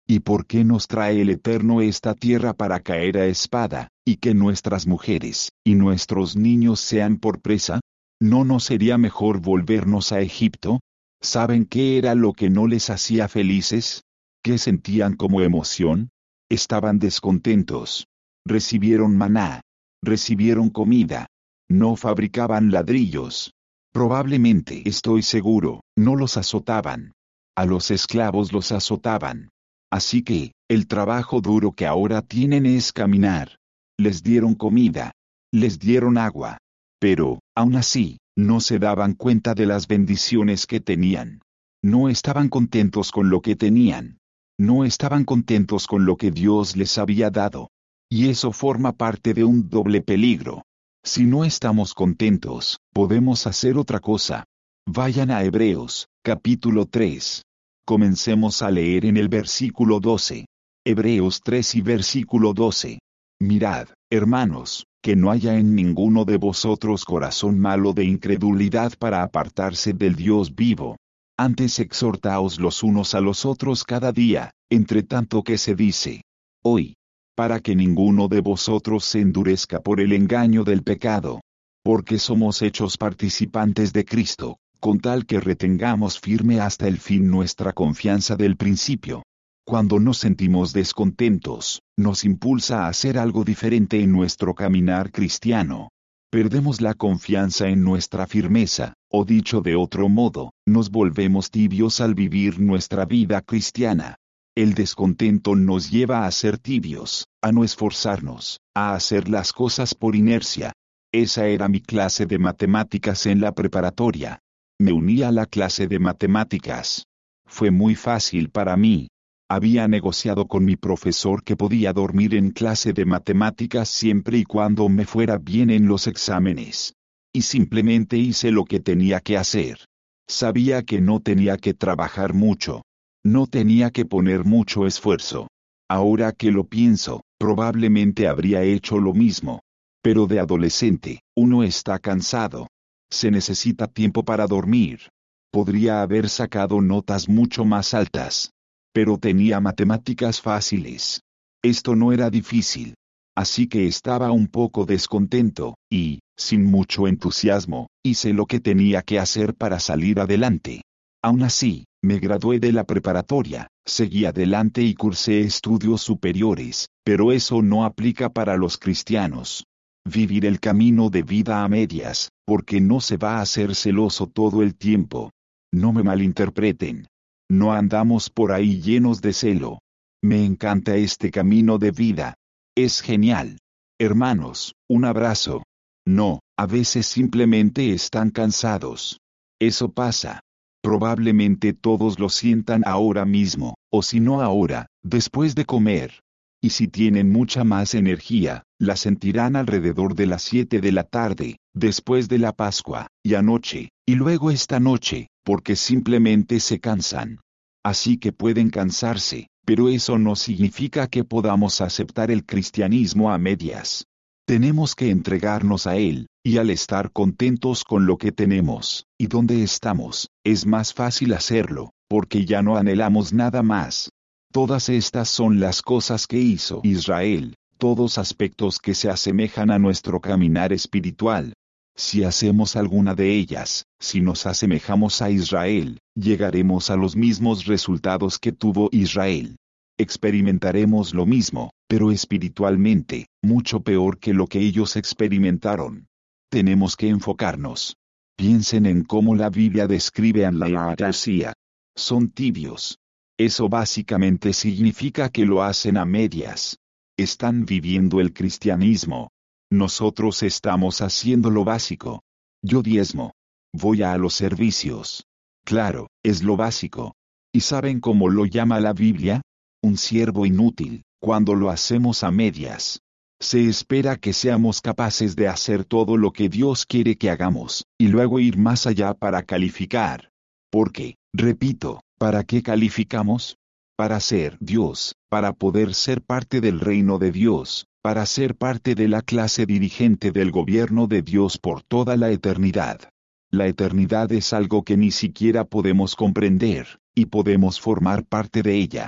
¿Y por qué nos trae el Eterno esta tierra para caer a espada, y que nuestras mujeres y nuestros niños sean por presa? ¿No nos sería mejor volvernos a Egipto? ¿Saben qué era lo que no les hacía felices? ¿Qué sentían como emoción? Estaban descontentos. Recibieron maná. Recibieron comida. No fabricaban ladrillos. Probablemente, estoy seguro, no los azotaban. A los esclavos los azotaban. Así que, el trabajo duro que ahora tienen es caminar. Les dieron comida. Les dieron agua. Pero, aún así, no se daban cuenta de las bendiciones que tenían. No estaban contentos con lo que tenían. No estaban contentos con lo que Dios les había dado. Y eso forma parte de un doble peligro. Si no estamos contentos, podemos hacer otra cosa. Vayan a Hebreos, capítulo 3. Comencemos a leer en el versículo 12. Hebreos 3 y versículo 12. Mirad, hermanos, que no haya en ninguno de vosotros corazón malo de incredulidad para apartarse del Dios vivo. Antes exhortaos los unos a los otros cada día, entre tanto que se dice, hoy, para que ninguno de vosotros se endurezca por el engaño del pecado. Porque somos hechos participantes de Cristo, con tal que retengamos firme hasta el fin nuestra confianza del principio. Cuando nos sentimos descontentos, nos impulsa a hacer algo diferente en nuestro caminar cristiano. Perdemos la confianza en nuestra firmeza, o dicho de otro modo, nos volvemos tibios al vivir nuestra vida cristiana. El descontento nos lleva a ser tibios, a no esforzarnos, a hacer las cosas por inercia. Esa era mi clase de matemáticas en la preparatoria. Me uní a la clase de matemáticas. Fue muy fácil para mí. Había negociado con mi profesor que podía dormir en clase de matemáticas siempre y cuando me fuera bien en los exámenes. Y simplemente hice lo que tenía que hacer. Sabía que no tenía que trabajar mucho. No tenía que poner mucho esfuerzo. Ahora que lo pienso, probablemente habría hecho lo mismo. Pero de adolescente, uno está cansado. Se necesita tiempo para dormir. Podría haber sacado notas mucho más altas. Pero tenía matemáticas fáciles. Esto no era difícil. Así que estaba un poco descontento, y, sin mucho entusiasmo, hice lo que tenía que hacer para salir adelante. Aún así, me gradué de la preparatoria, seguí adelante y cursé estudios superiores, pero eso no aplica para los cristianos. Vivir el camino de vida a medias, porque no se va a ser celoso todo el tiempo. No me malinterpreten. No andamos por ahí llenos de celo. Me encanta este camino de vida. Es genial. Hermanos, un abrazo. No, a veces simplemente están cansados. Eso pasa. Probablemente todos lo sientan ahora mismo, o si no ahora, después de comer. Y si tienen mucha más energía, la sentirán alrededor de las 7 de la tarde, después de la Pascua, y anoche, y luego esta noche, porque simplemente se cansan. Así que pueden cansarse, pero eso no significa que podamos aceptar el cristianismo a medias. Tenemos que entregarnos a Él, y al estar contentos con lo que tenemos, y donde estamos, es más fácil hacerlo, porque ya no anhelamos nada más. Todas estas son las cosas que hizo Israel, todos aspectos que se asemejan a nuestro caminar espiritual. Si hacemos alguna de ellas, si nos asemejamos a Israel, llegaremos a los mismos resultados que tuvo Israel. Experimentaremos lo mismo, pero espiritualmente, mucho peor que lo que ellos experimentaron. Tenemos que enfocarnos. Piensen en cómo la Biblia describe a la Laodicea. Son tibios. Eso básicamente significa que lo hacen a medias. Están viviendo el cristianismo. Nosotros estamos haciendo lo básico. Yo diezmo. Voy a los servicios. Claro, es lo básico. ¿Y saben cómo lo llama la Biblia? Un siervo inútil, cuando lo hacemos a medias. Se espera que seamos capaces de hacer todo lo que Dios quiere que hagamos, y luego ir más allá para calificar. Porque, repito, ¿para qué calificamos? Para ser Dios, para poder ser parte del reino de Dios, para ser parte de la clase dirigente del gobierno de Dios por toda la eternidad. La eternidad es algo que ni siquiera podemos comprender, y podemos formar parte de ella.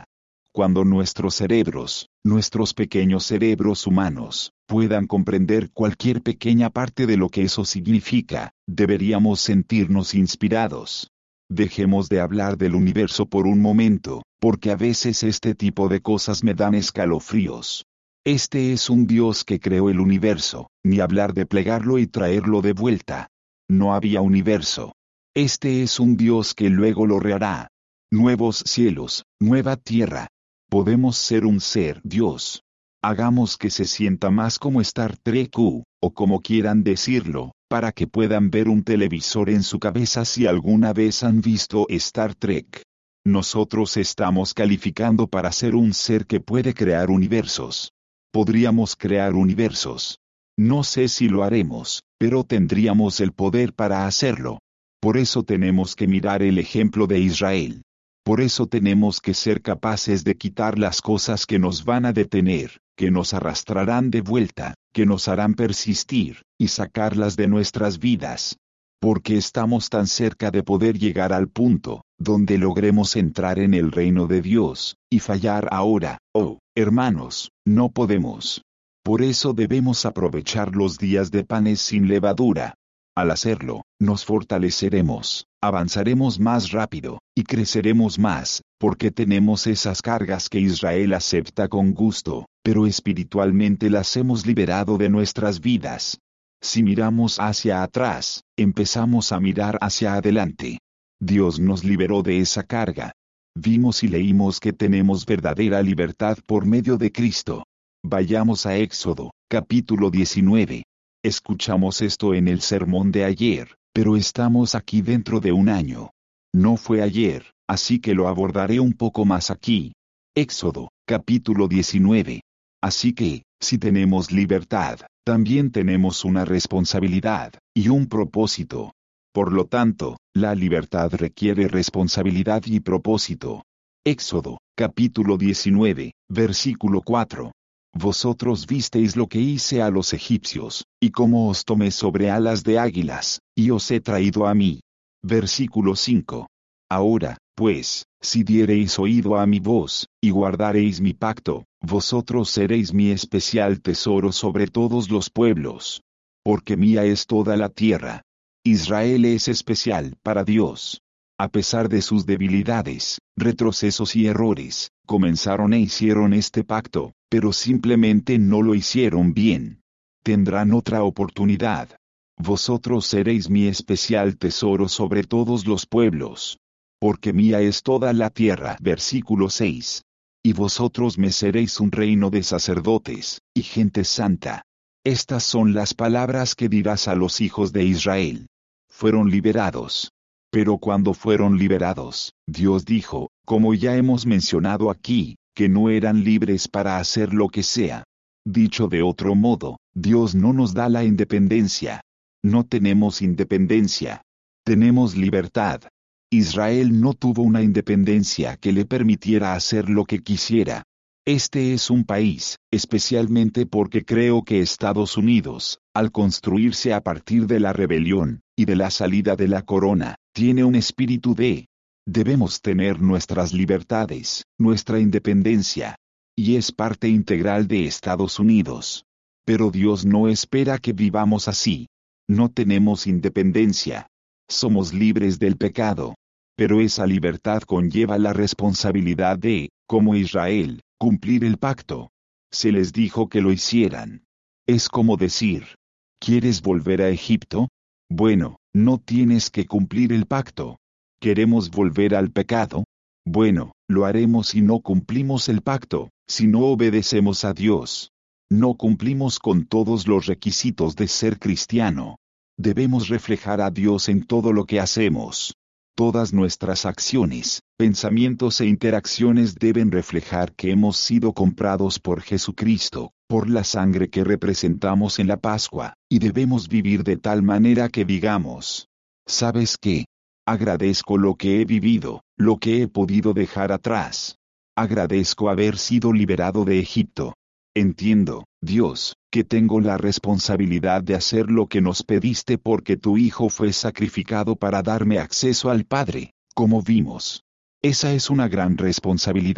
Cuando nuestros cerebros, nuestros pequeños cerebros humanos, puedan comprender cualquier pequeña parte de lo que eso significa, deberíamos sentirnos inspirados. Dejemos de hablar del universo por un momento, porque a veces este tipo de cosas me dan escalofríos. Este es un Dios que creó el universo, ni hablar de plegarlo y traerlo de vuelta. No había universo. Este es un Dios que luego lo rehará. Nuevos cielos, nueva tierra. Podemos ser un ser Dios. Hagamos que se sienta más como Star Trek o como quieran decirlo, para que puedan ver un televisor en su cabeza si alguna vez han visto Star Trek. Nosotros estamos calificando para ser un ser que puede crear universos. Podríamos crear universos. No sé si lo haremos, pero tendríamos el poder para hacerlo. Por eso tenemos que mirar el ejemplo de Israel. Por eso tenemos que ser capaces de quitar las cosas que nos van a detener, que nos arrastrarán de vuelta, que nos harán persistir, y sacarlas de nuestras vidas. Porque estamos tan cerca de poder llegar al punto, donde logremos entrar en el reino de Dios, y fallar ahora, hermanos, no podemos. Por eso debemos aprovechar los días de panes sin levadura. Al hacerlo, nos fortaleceremos, avanzaremos más rápido, y creceremos más, porque tenemos esas cargas que Israel acepta con gusto, pero espiritualmente las hemos liberado de nuestras vidas. Si miramos hacia atrás, empezamos a mirar hacia adelante. Dios nos liberó de esa carga. Vimos y leímos que tenemos verdadera libertad por medio de Cristo. Vayamos a Éxodo, capítulo 19. Escuchamos esto en el sermón de ayer, pero estamos aquí dentro de un año. No fue ayer, así que lo abordaré un poco más aquí. Éxodo, capítulo 19. Así que, si tenemos libertad, también tenemos una responsabilidad, y un propósito. Por lo tanto, la libertad requiere responsabilidad y propósito. Éxodo, capítulo 19, versículo 4. Vosotros visteis lo que hice a los egipcios, y cómo os tomé sobre alas de águilas, y os he traído a mí. Versículo 5. Ahora, pues, si diereis oído a mi voz, y guardareis mi pacto, vosotros seréis mi especial tesoro sobre todos los pueblos. Porque mía es toda la tierra. Israel es especial para Dios. A pesar de sus debilidades, retrocesos y errores, comenzaron e hicieron este pacto, pero simplemente no lo hicieron bien. Tendrán otra oportunidad. Vosotros seréis mi especial tesoro sobre todos los pueblos. Porque mía es toda la tierra. Versículo 6. Y vosotros me seréis un reino de sacerdotes, y gente santa. Estas son las palabras que dirás a los hijos de Israel. Fueron liberados. Pero cuando fueron liberados, Dios dijo, como ya hemos mencionado aquí, que no eran libres para hacer lo que sea. Dicho de otro modo, Dios no nos da la independencia. No tenemos independencia. Tenemos libertad. Israel no tuvo una independencia que le permitiera hacer lo que quisiera. Este es un país, especialmente porque creo que Estados Unidos, al construirse a partir de la rebelión, y de la salida de la corona, tiene un espíritu de debemos tener nuestras libertades, nuestra independencia. Y es parte integral de Estados Unidos. Pero Dios no espera que vivamos así. No tenemos independencia. Somos libres del pecado. Pero esa libertad conlleva la responsabilidad de, como Israel, cumplir el pacto. Se les dijo que lo hicieran. Es como decir, ¿quieres volver a Egipto? Bueno, no tienes que cumplir el pacto. ¿Queremos volver al pecado? Bueno, lo haremos si no cumplimos el pacto, si no obedecemos a Dios. No cumplimos con todos los requisitos de ser cristiano. Debemos reflejar a Dios en todo lo que hacemos. Todas nuestras acciones, pensamientos e interacciones deben reflejar que hemos sido comprados por Jesucristo, por la sangre que representamos en la Pascua, y debemos vivir de tal manera que digamos, ¿sabes qué? Agradezco lo que he vivido, lo que he podido dejar atrás. Agradezco haber sido liberado de Egipto. Entiendo, Dios, que tengo la responsabilidad de hacer lo que nos pediste porque tu Hijo fue sacrificado para darme acceso al Padre, como vimos. Esa es una gran responsabilidad,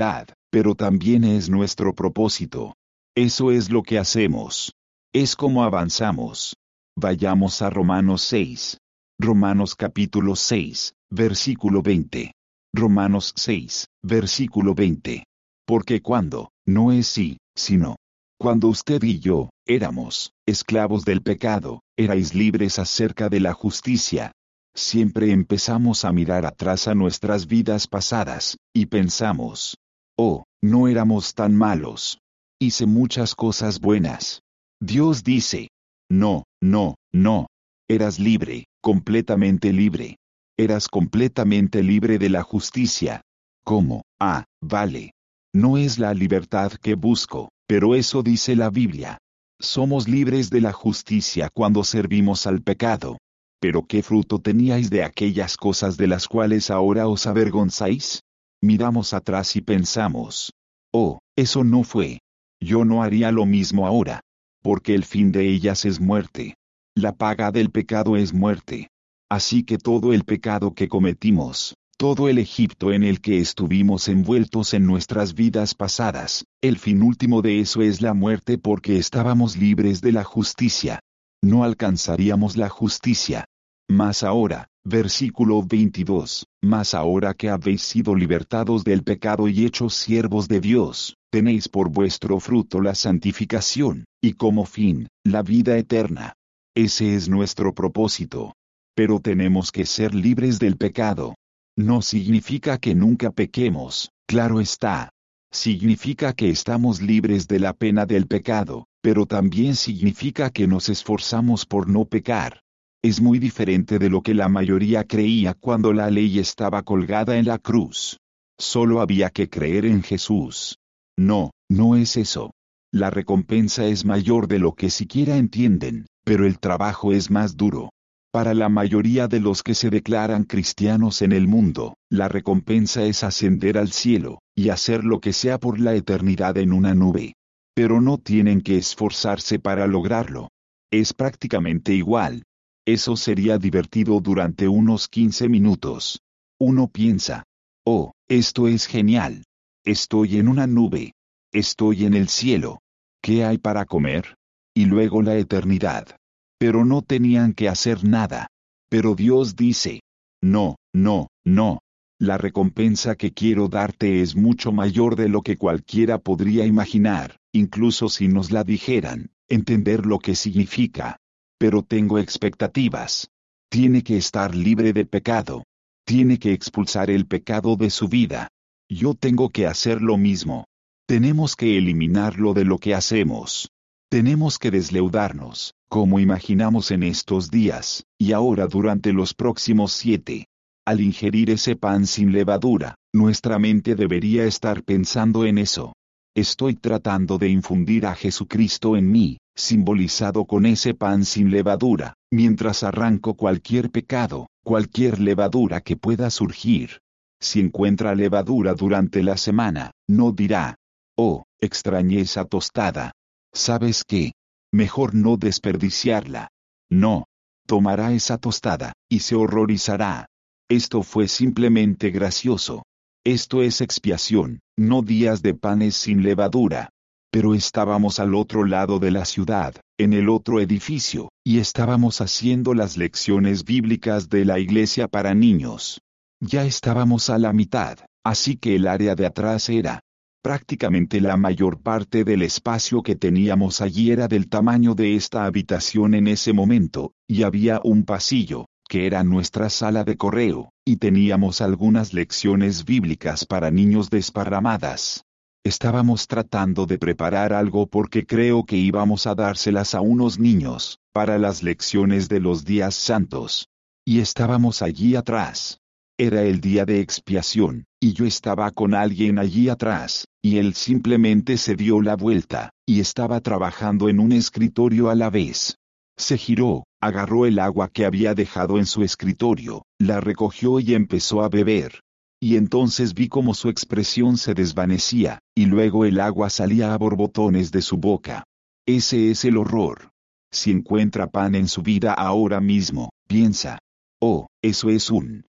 pero también es nuestro propósito. Eso es lo que hacemos. Es como avanzamos. Vayamos a Romanos 6. Romanos capítulo 6, versículo 20. Romanos 6, versículo 20. Porque cuando, no es sí, sino. Cuando usted y yo, éramos, esclavos del pecado, erais libres acerca de la justicia. Siempre empezamos a mirar atrás a nuestras vidas pasadas, y pensamos, oh, no éramos tan malos. Hice muchas cosas buenas. Dios dice, no, no, no. Eras libre, completamente libre. Eras completamente libre de la justicia. ¿Cómo? Ah, vale. No es la libertad que busco, pero eso dice la Biblia. Somos libres de la justicia cuando servimos al pecado. ¿Pero qué fruto teníais de aquellas cosas de las cuales ahora os avergonzáis? Miramos atrás y pensamos, oh, eso no fue. Yo no haría lo mismo ahora. Porque el fin de ellas es muerte. La paga del pecado es muerte. Así que todo el pecado que cometimos, todo el Egipto en el que estuvimos envueltos en nuestras vidas pasadas, el fin último de eso es la muerte porque estábamos libres de la justicia. No alcanzaríamos la justicia. Mas ahora, versículo 22, mas ahora que habéis sido libertados del pecado y hechos siervos de Dios, tenéis por vuestro fruto la santificación, y como fin, la vida eterna. Ese es nuestro propósito. Pero tenemos que ser libres del pecado. No significa que nunca pequemos, claro está. Significa que estamos libres de la pena del pecado, pero también significa que nos esforzamos por no pecar. Es muy diferente de lo que la mayoría creía cuando la ley estaba colgada en la cruz. Solo había que creer en Jesús. No, no es eso. La recompensa es mayor de lo que siquiera entienden, pero el trabajo es más duro. Para la mayoría de los que se declaran cristianos en el mundo, la recompensa es ascender al cielo, y hacer lo que sea por la eternidad en una nube. Pero no tienen que esforzarse para lograrlo. Es prácticamente igual. Eso sería divertido durante unos 15 minutos. Uno piensa, oh, esto es genial. Estoy en una nube. Estoy en el cielo. ¿Qué hay para comer? Y luego la eternidad. Pero no tenían que hacer nada. Pero Dios dice, no, no, no. La recompensa que quiero darte es mucho mayor de lo que cualquiera podría imaginar, incluso si nos la dijeran, entender lo que significa. Pero tengo expectativas. Tiene que estar libre de pecado. Tiene que expulsar el pecado de su vida. Yo tengo que hacer lo mismo. Tenemos que eliminarlo de lo que hacemos. Tenemos que desleudarnos, como imaginamos en estos días, y ahora durante los próximos 7. Al ingerir ese pan sin levadura, nuestra mente debería estar pensando en eso. Estoy tratando de infundir a Jesucristo en mí, simbolizado con ese pan sin levadura, mientras arranco cualquier pecado, cualquier levadura que pueda surgir. Si encuentra levadura durante la semana, no dirá, oh, extrañé esa tostada. ¿Sabes qué? Mejor no desperdiciarla. No. Tomará esa tostada, y se horrorizará. Esto fue simplemente gracioso. Esto es expiación, no días de panes sin levadura. Pero estábamos al otro lado de la ciudad, en el otro edificio, y estábamos haciendo las lecciones bíblicas de la iglesia para niños. Ya estábamos a la mitad, así que el área de atrás era prácticamente la mayor parte del espacio que teníamos allí era del tamaño de esta habitación en ese momento, y había un pasillo, que era nuestra sala de correo, y teníamos algunas lecciones bíblicas para niños desparramadas. Estábamos tratando de preparar algo porque creo que íbamos a dárselas a unos niños, para las lecciones de los días santos. Y estábamos allí atrás. Era el día de expiación, y yo estaba con alguien allí atrás, y él simplemente se dio la vuelta, y estaba trabajando en un escritorio a la vez. Se giró, agarró el agua que había dejado en su escritorio, la recogió y empezó a beber. Y entonces vi cómo su expresión se desvanecía, y luego el agua salía a borbotones de su boca. Ese es el horror. Si encuentra pan en su vida ahora mismo, piensa, oh, eso es un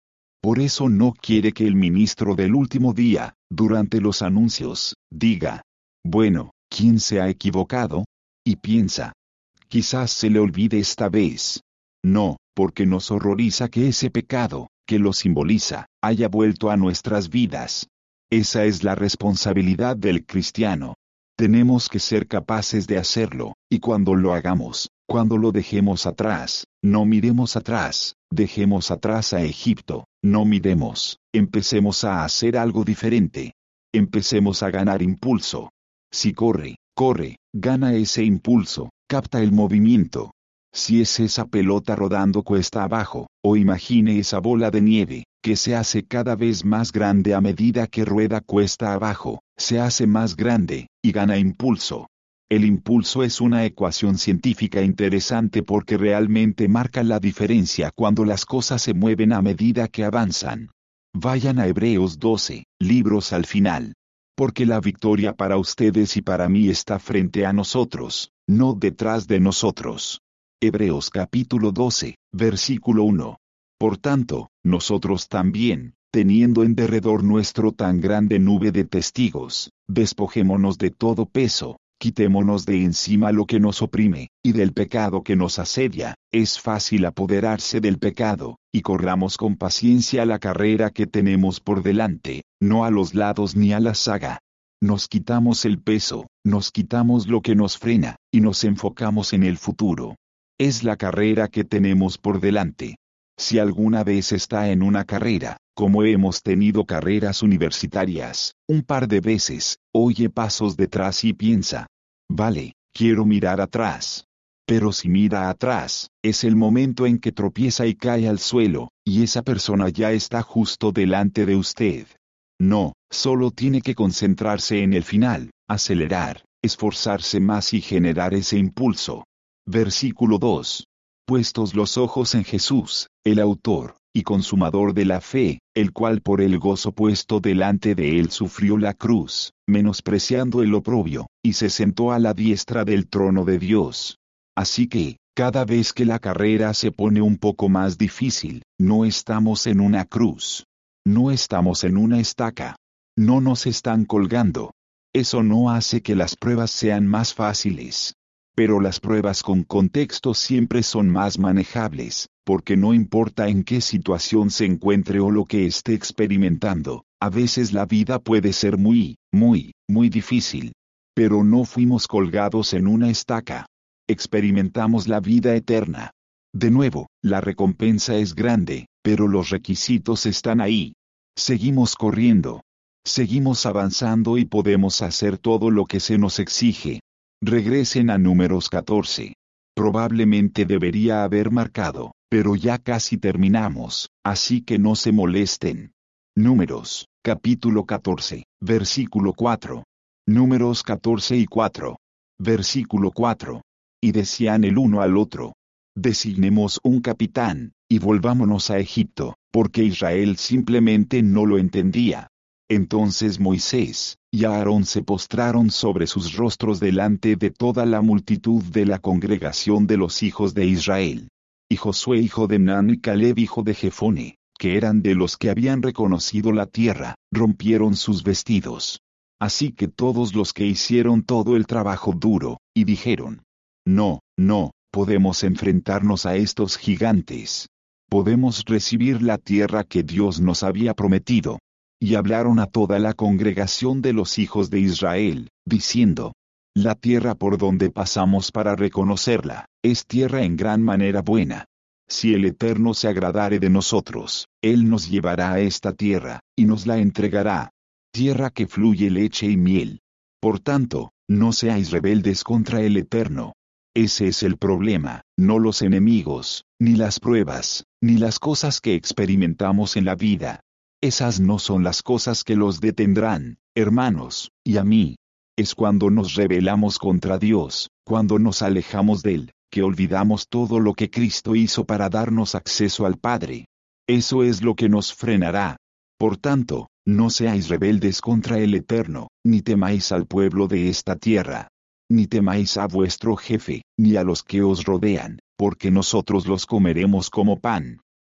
Por eso no quiere que el ministro del último día, durante los anuncios, diga, bueno, ¿quién se ha equivocado? Y piensa, quizás se le olvide esta vez. No, porque nos horroriza que ese pecado, que lo simboliza, haya vuelto a nuestras vidas. Esa es la responsabilidad del cristiano. Tenemos que ser capaces de hacerlo, y cuando lo hagamos, cuando lo dejemos atrás, no miremos atrás, dejemos atrás a Egipto, no miremos, empecemos a hacer algo diferente. Empecemos a ganar impulso. Si corre, gana ese impulso, capta el movimiento. Si es esa pelota rodando cuesta abajo, o imagine esa bola de nieve, que se hace cada vez más grande a medida que rueda cuesta abajo, se hace más grande, y gana impulso. El impulso es una ecuación científica interesante porque realmente marca la diferencia cuando las cosas se mueven a medida que avanzan. Vayan a Hebreos 12, libros al final. Porque la victoria para ustedes y para mí está frente a nosotros, no detrás de nosotros. Hebreos capítulo 12, versículo 1. Por tanto, nosotros también, teniendo en derredor nuestro tan grande nube de testigos, despojémonos de todo peso, quitémonos de encima lo que nos oprime, y del pecado que nos asedia. Es fácil apoderarse del pecado, y corramos con paciencia la carrera que tenemos por delante, no a los lados ni a la zaga. Nos quitamos el peso, nos quitamos lo que nos frena, y nos enfocamos en el futuro. Es la carrera que tenemos por delante. Si alguna vez está en una carrera, como hemos tenido carreras universitarias, un par de veces, oye pasos detrás y piensa, vale, quiero mirar atrás. Pero si mira atrás, es el momento en que tropieza y cae al suelo, y esa persona ya está justo delante de usted. No, solo tiene que concentrarse en el final, acelerar, esforzarse más y generar ese impulso. Versículo 2. Puestos los ojos en Jesús, el autor y consumador de la fe, el cual por el gozo puesto delante de él sufrió la cruz, menospreciando el oprobio, y se sentó a la diestra del trono de Dios. Así que, cada vez que la carrera se pone un poco más difícil, no estamos en una cruz. No estamos en una estaca. No nos están colgando. Eso no hace que las pruebas sean más fáciles. Pero las pruebas con contexto siempre son más manejables, porque no importa en qué situación se encuentre o lo que esté experimentando, a veces la vida puede ser muy difícil. Pero no fuimos colgados en una estaca. Experimentamos la vida eterna. De nuevo, la recompensa es grande, pero los requisitos están ahí. Seguimos corriendo. Seguimos avanzando y podemos hacer todo lo que se nos exige. Regresen a Números 14. Probablemente debería haber marcado, pero ya casi terminamos, así que no se molesten. Números, capítulo 14, versículo 4. Números 14 y 4. Versículo 4. Y decían el uno al otro: designemos un capitán, y volvámonos a Egipto, porque Israel simplemente no lo entendía. Entonces Moisés y Aarón se postraron sobre sus rostros delante de toda la multitud de la congregación de los hijos de Israel. Y Josué hijo de Nun y Caleb hijo de Jefone, que eran de los que habían reconocido la tierra, rompieron sus vestidos. Así que todos los que hicieron todo el trabajo duro, y dijeron: no, podemos enfrentarnos a estos gigantes. Podemos recibir la tierra que Dios nos había prometido. Y hablaron a toda la congregación de los hijos de Israel, diciendo: la tierra por donde pasamos para reconocerla, es tierra en gran manera buena. Si el Eterno se agradare de nosotros, Él nos llevará a esta tierra, y nos la entregará. Tierra que fluye leche y miel. Por tanto, no seáis rebeldes contra el Eterno. Ese es el problema, no los enemigos, ni las pruebas, ni las cosas que experimentamos en la vida. Esas no son las cosas que los detendrán, hermanos, y a mí. Es cuando nos rebelamos contra Dios, cuando nos alejamos de Él, que olvidamos todo lo que Cristo hizo para darnos acceso al Padre. Eso es lo que nos frenará. Por tanto, no seáis rebeldes contra el Eterno, ni temáis al pueblo de esta tierra. Ni temáis a vuestro jefe, ni a los que os rodean, porque nosotros los comeremos como pan.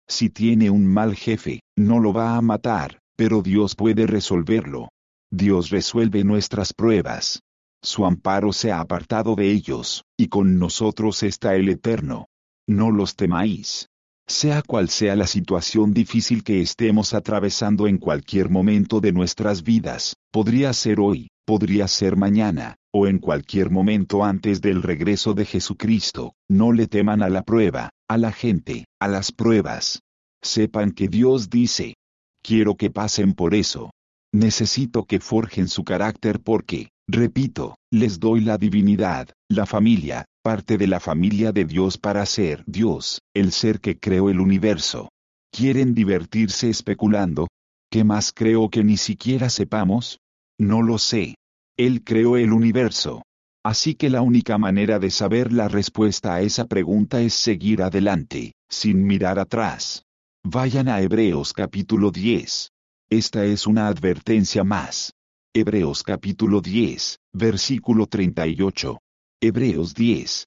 Si tiene un mal jefe, no lo va a matar, pero Dios puede resolverlo. Dios resuelve nuestras pruebas. Su amparo se ha apartado de ellos, y con nosotros está el Eterno. No los temáis. Sea cual sea la situación difícil que estemos atravesando en cualquier momento de nuestras vidas, podría ser hoy, podría ser mañana, o en cualquier momento antes del regreso de Jesucristo, no le teman a la prueba, a la gente, a las pruebas. Sepan que Dios dice: quiero que pasen por eso. Necesito que forjen su carácter porque, repito, les doy la divinidad, la familia, parte de la familia de Dios para ser Dios, el ser que creó el universo. ¿Quieren divertirse especulando? ¿Qué más creo que ni siquiera sepamos? No lo sé. Él creó el universo. Así que la única manera de saber la respuesta a esa pregunta es seguir adelante, sin mirar atrás. Vayan a Hebreos capítulo 10. Esta es una advertencia más. Hebreos capítulo 10, versículo 38. Hebreos 10,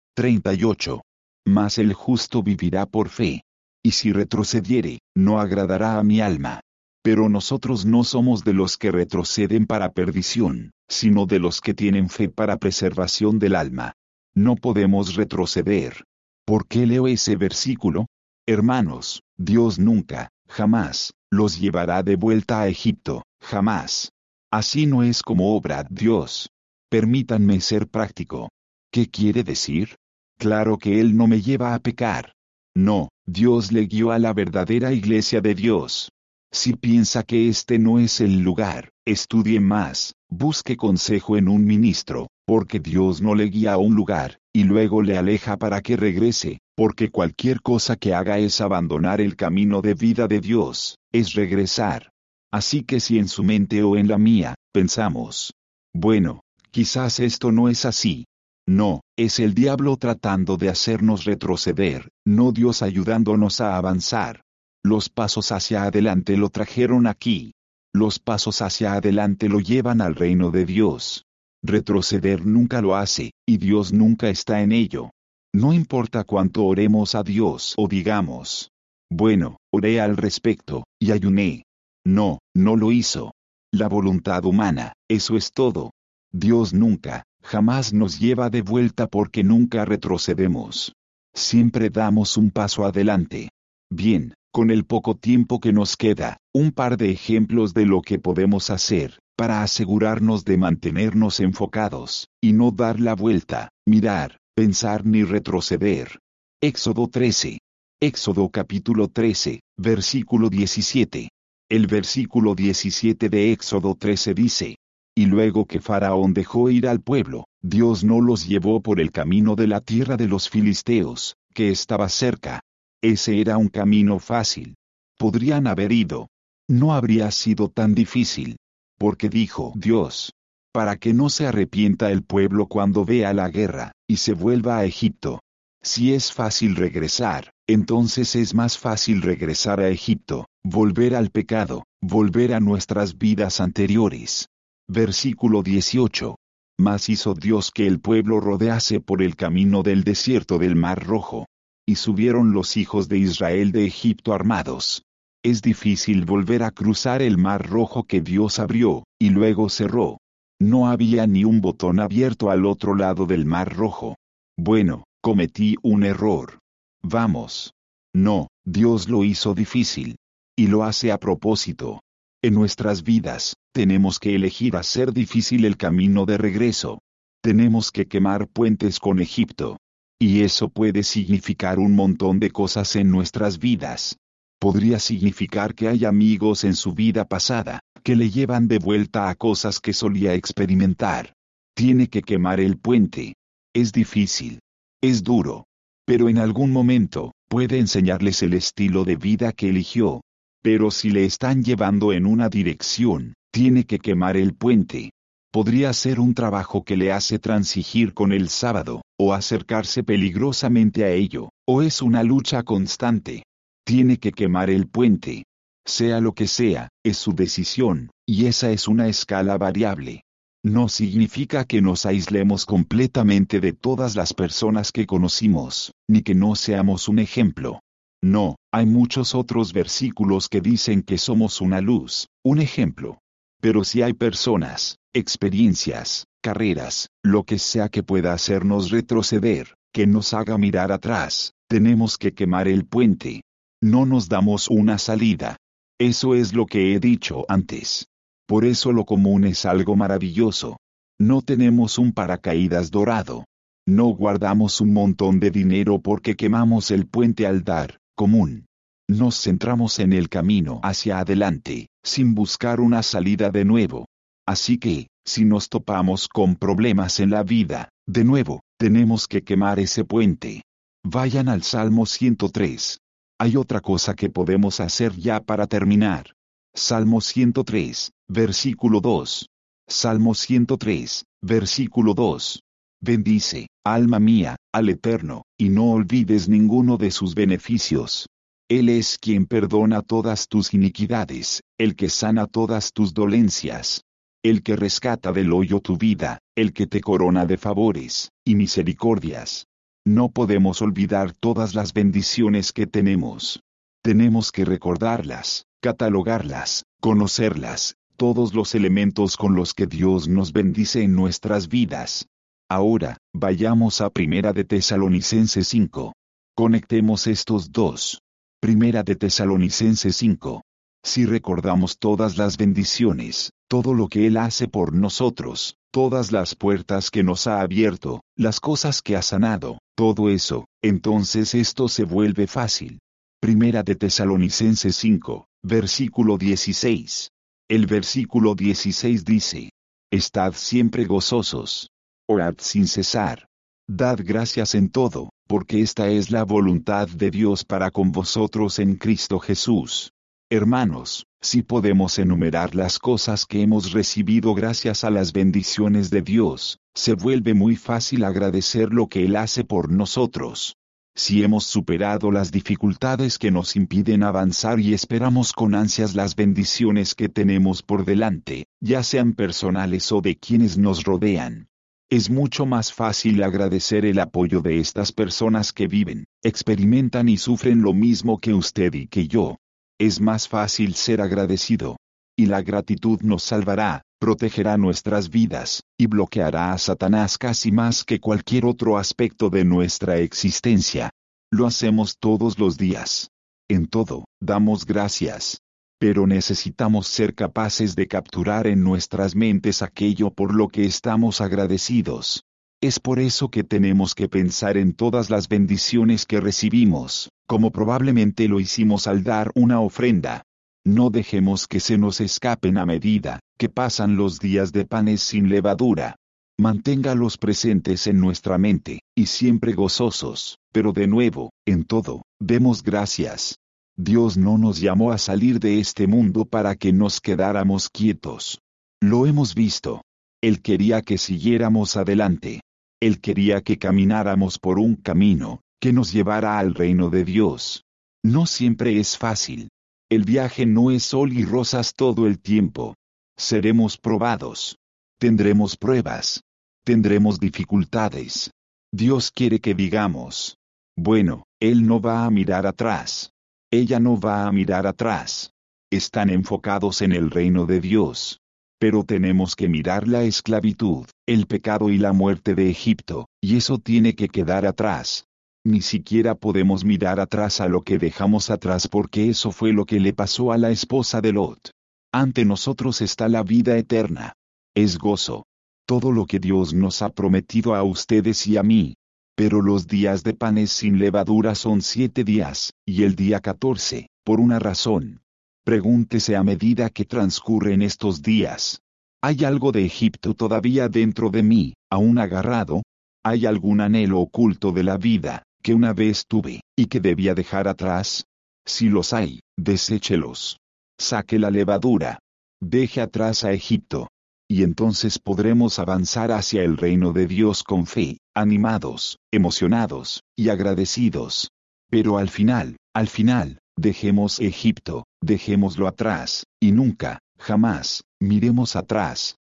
38. Mas el justo vivirá por fe. Y si retrocediere, no agradará a mi alma. Pero nosotros no somos de los que retroceden para perdición, sino de los que tienen fe para preservación del alma. No podemos retroceder. ¿Por qué leo ese versículo? Hermanos, Dios nunca, jamás, los llevará de vuelta a Egipto, jamás. Así no es como obra Dios. Permítanme ser práctico. ¿Qué quiere decir? Claro que Él no me lleva a pecar. No, Dios le guió a la verdadera iglesia de Dios. Si piensa que este no es el lugar, estudie más, busque consejo en un ministro, porque Dios no le guía a un lugar, y luego le aleja para que regrese, porque cualquier cosa que haga es abandonar el camino de vida de Dios, es regresar. Así que si en su mente o en la mía, pensamos: bueno, quizás esto no es así. No, es el diablo tratando de hacernos retroceder, no Dios ayudándonos a avanzar. Los pasos hacia adelante lo trajeron aquí. Los pasos hacia adelante lo llevan al reino de Dios. Retroceder nunca lo hace, y Dios nunca está en ello. No importa cuánto oremos a Dios o digamos: bueno, oré al respecto, y ayuné. No, no lo hizo. La voluntad humana, eso es todo. Dios nunca, jamás nos lleva de vuelta porque nunca retrocedemos. Siempre damos un paso adelante. Bien, con el poco tiempo que nos queda, un par de ejemplos de lo que podemos hacer, para asegurarnos de mantenernos enfocados, y no dar la vuelta, mirar, pensar ni retroceder. Éxodo 13. Éxodo capítulo 13, versículo 17. El versículo 17 de Éxodo 13 dice: y luego que Faraón dejó ir al pueblo, Dios no los llevó por el camino de la tierra de los filisteos, que estaba cerca. Ese era un camino fácil. Podrían haber ido. No habría sido tan difícil. Porque dijo Dios: para que no se arrepienta el pueblo cuando vea la guerra, y se vuelva a Egipto. Si es fácil regresar, entonces es más fácil regresar a Egipto, volver al pecado, volver a nuestras vidas anteriores. Versículo 18. Mas hizo Dios que el pueblo rodease por el camino del desierto del Mar Rojo. Y subieron los hijos de Israel de Egipto armados. Es difícil volver a cruzar el Mar Rojo que Dios abrió, y luego cerró. No había ni un botón abierto al otro lado del Mar Rojo. Bueno, cometí un error. Vamos. No, Dios lo hizo difícil. Y lo hace a propósito. En nuestras vidas, tenemos que elegir hacer difícil el camino de regreso. Tenemos que quemar puentes con Egipto. Y eso puede significar un montón de cosas en nuestras vidas. Podría significar que hay amigos en su vida pasada, que le llevan de vuelta a cosas que solía experimentar. Tiene que quemar el puente. Es difícil. Es duro. Pero en algún momento, puede enseñarles el estilo de vida que eligió. Pero si le están llevando en una dirección, tiene que quemar el puente. Podría ser un trabajo que le hace transigir con el sábado, o acercarse peligrosamente a ello, o es una lucha constante. Tiene que quemar el puente. Sea lo que sea, es su decisión, y esa es una escala variable. No significa que nos aislemos completamente de todas las personas que conocimos, ni que no seamos un ejemplo. No, hay muchos otros versículos que dicen que somos una luz, un ejemplo. Pero si hay personas, experiencias, carreras, lo que sea que pueda hacernos retroceder, que nos haga mirar atrás, tenemos que quemar el puente. No nos damos una salida. Eso es lo que he dicho antes. Por eso lo común es algo maravilloso. No tenemos un paracaídas dorado. No guardamos un montón de dinero porque quemamos el puente al dar común. Nos centramos en el camino hacia adelante, sin buscar una salida de nuevo. Así que, si nos topamos con problemas en la vida, de nuevo, tenemos que quemar ese puente. Vayan al Salmo 103. Hay otra cosa que podemos hacer ya para terminar. Salmo 103, versículo 2. Salmo 103, versículo 2. Bendice, alma mía, al Eterno, y no olvides ninguno de sus beneficios. Él es quien perdona todas tus iniquidades, el que sana todas tus dolencias, el que rescata del hoyo tu vida, el que te corona de favores y misericordias. No podemos olvidar todas las bendiciones que tenemos. Tenemos que recordarlas, catalogarlas, conocerlas, todos los elementos con los que Dios nos bendice en nuestras vidas. Ahora, vayamos a Primera de Tesalonicenses 5. Conectemos estos dos. Primera de Tesalonicenses 5. Si recordamos todas las bendiciones, todo lo que Él hace por nosotros, todas las puertas que nos ha abierto, las cosas que ha sanado, todo eso, entonces esto se vuelve fácil. Primera de Tesalonicenses 5, versículo 16. El versículo 16 dice: Estad siempre gozosos. Orad sin cesar. Dad gracias en todo, porque esta es la voluntad de Dios para con vosotros en Cristo Jesús. Hermanos, si podemos enumerar las cosas que hemos recibido gracias a las bendiciones de Dios, se vuelve muy fácil agradecer lo que Él hace por nosotros. Si hemos superado las dificultades que nos impiden avanzar y esperamos con ansias las bendiciones que tenemos por delante, ya sean personales o de quienes nos rodean, es mucho más fácil agradecer el apoyo de estas personas que viven, experimentan y sufren lo mismo que usted y que yo. Es más fácil ser agradecido. Y la gratitud nos salvará, protegerá nuestras vidas, y bloqueará a Satanás casi más que cualquier otro aspecto de nuestra existencia. Lo hacemos todos los días. En todo, damos gracias. Pero necesitamos ser capaces de capturar en nuestras mentes aquello por lo que estamos agradecidos. Es por eso que tenemos que pensar en todas las bendiciones que recibimos, como probablemente lo hicimos al dar una ofrenda. No dejemos que se nos escapen a medida que pasan los días de panes sin levadura. Manténgalos presentes en nuestra mente, y siempre gozosos, pero de nuevo, en todo, demos gracias. Dios no nos llamó a salir de este mundo para que nos quedáramos quietos. Lo hemos visto. Él quería que siguiéramos adelante. Él quería que camináramos por un camino que nos llevara al reino de Dios. No siempre es fácil. El viaje no es sol y rosas todo el tiempo. Seremos probados. Tendremos pruebas. Tendremos dificultades. Dios quiere que digamos: bueno, Él no va a mirar atrás. Ella no va a mirar atrás. Están enfocados en el reino de Dios. Pero tenemos que mirar la esclavitud, el pecado y la muerte de Egipto, y eso tiene que quedar atrás. Ni siquiera podemos mirar atrás a lo que dejamos atrás porque eso fue lo que le pasó a la esposa de Lot. Ante nosotros está la vida eterna. Es gozo. Todo lo que Dios nos ha prometido a ustedes y a mí. Pero los días de panes sin levadura son 7 días, y el día 14, por una razón. Pregúntese a medida que transcurren estos días: ¿hay algo de Egipto todavía dentro de mí, aún agarrado? ¿Hay algún anhelo oculto de la vida, que una vez tuve, y que debía dejar atrás? Si los hay, deséchelos. Saque la levadura. Deje atrás a Egipto. Y entonces podremos avanzar hacia el reino de Dios con fe, animados, emocionados, y agradecidos. Pero al final, dejemos Egipto, dejémoslo atrás, y nunca, jamás, miremos atrás.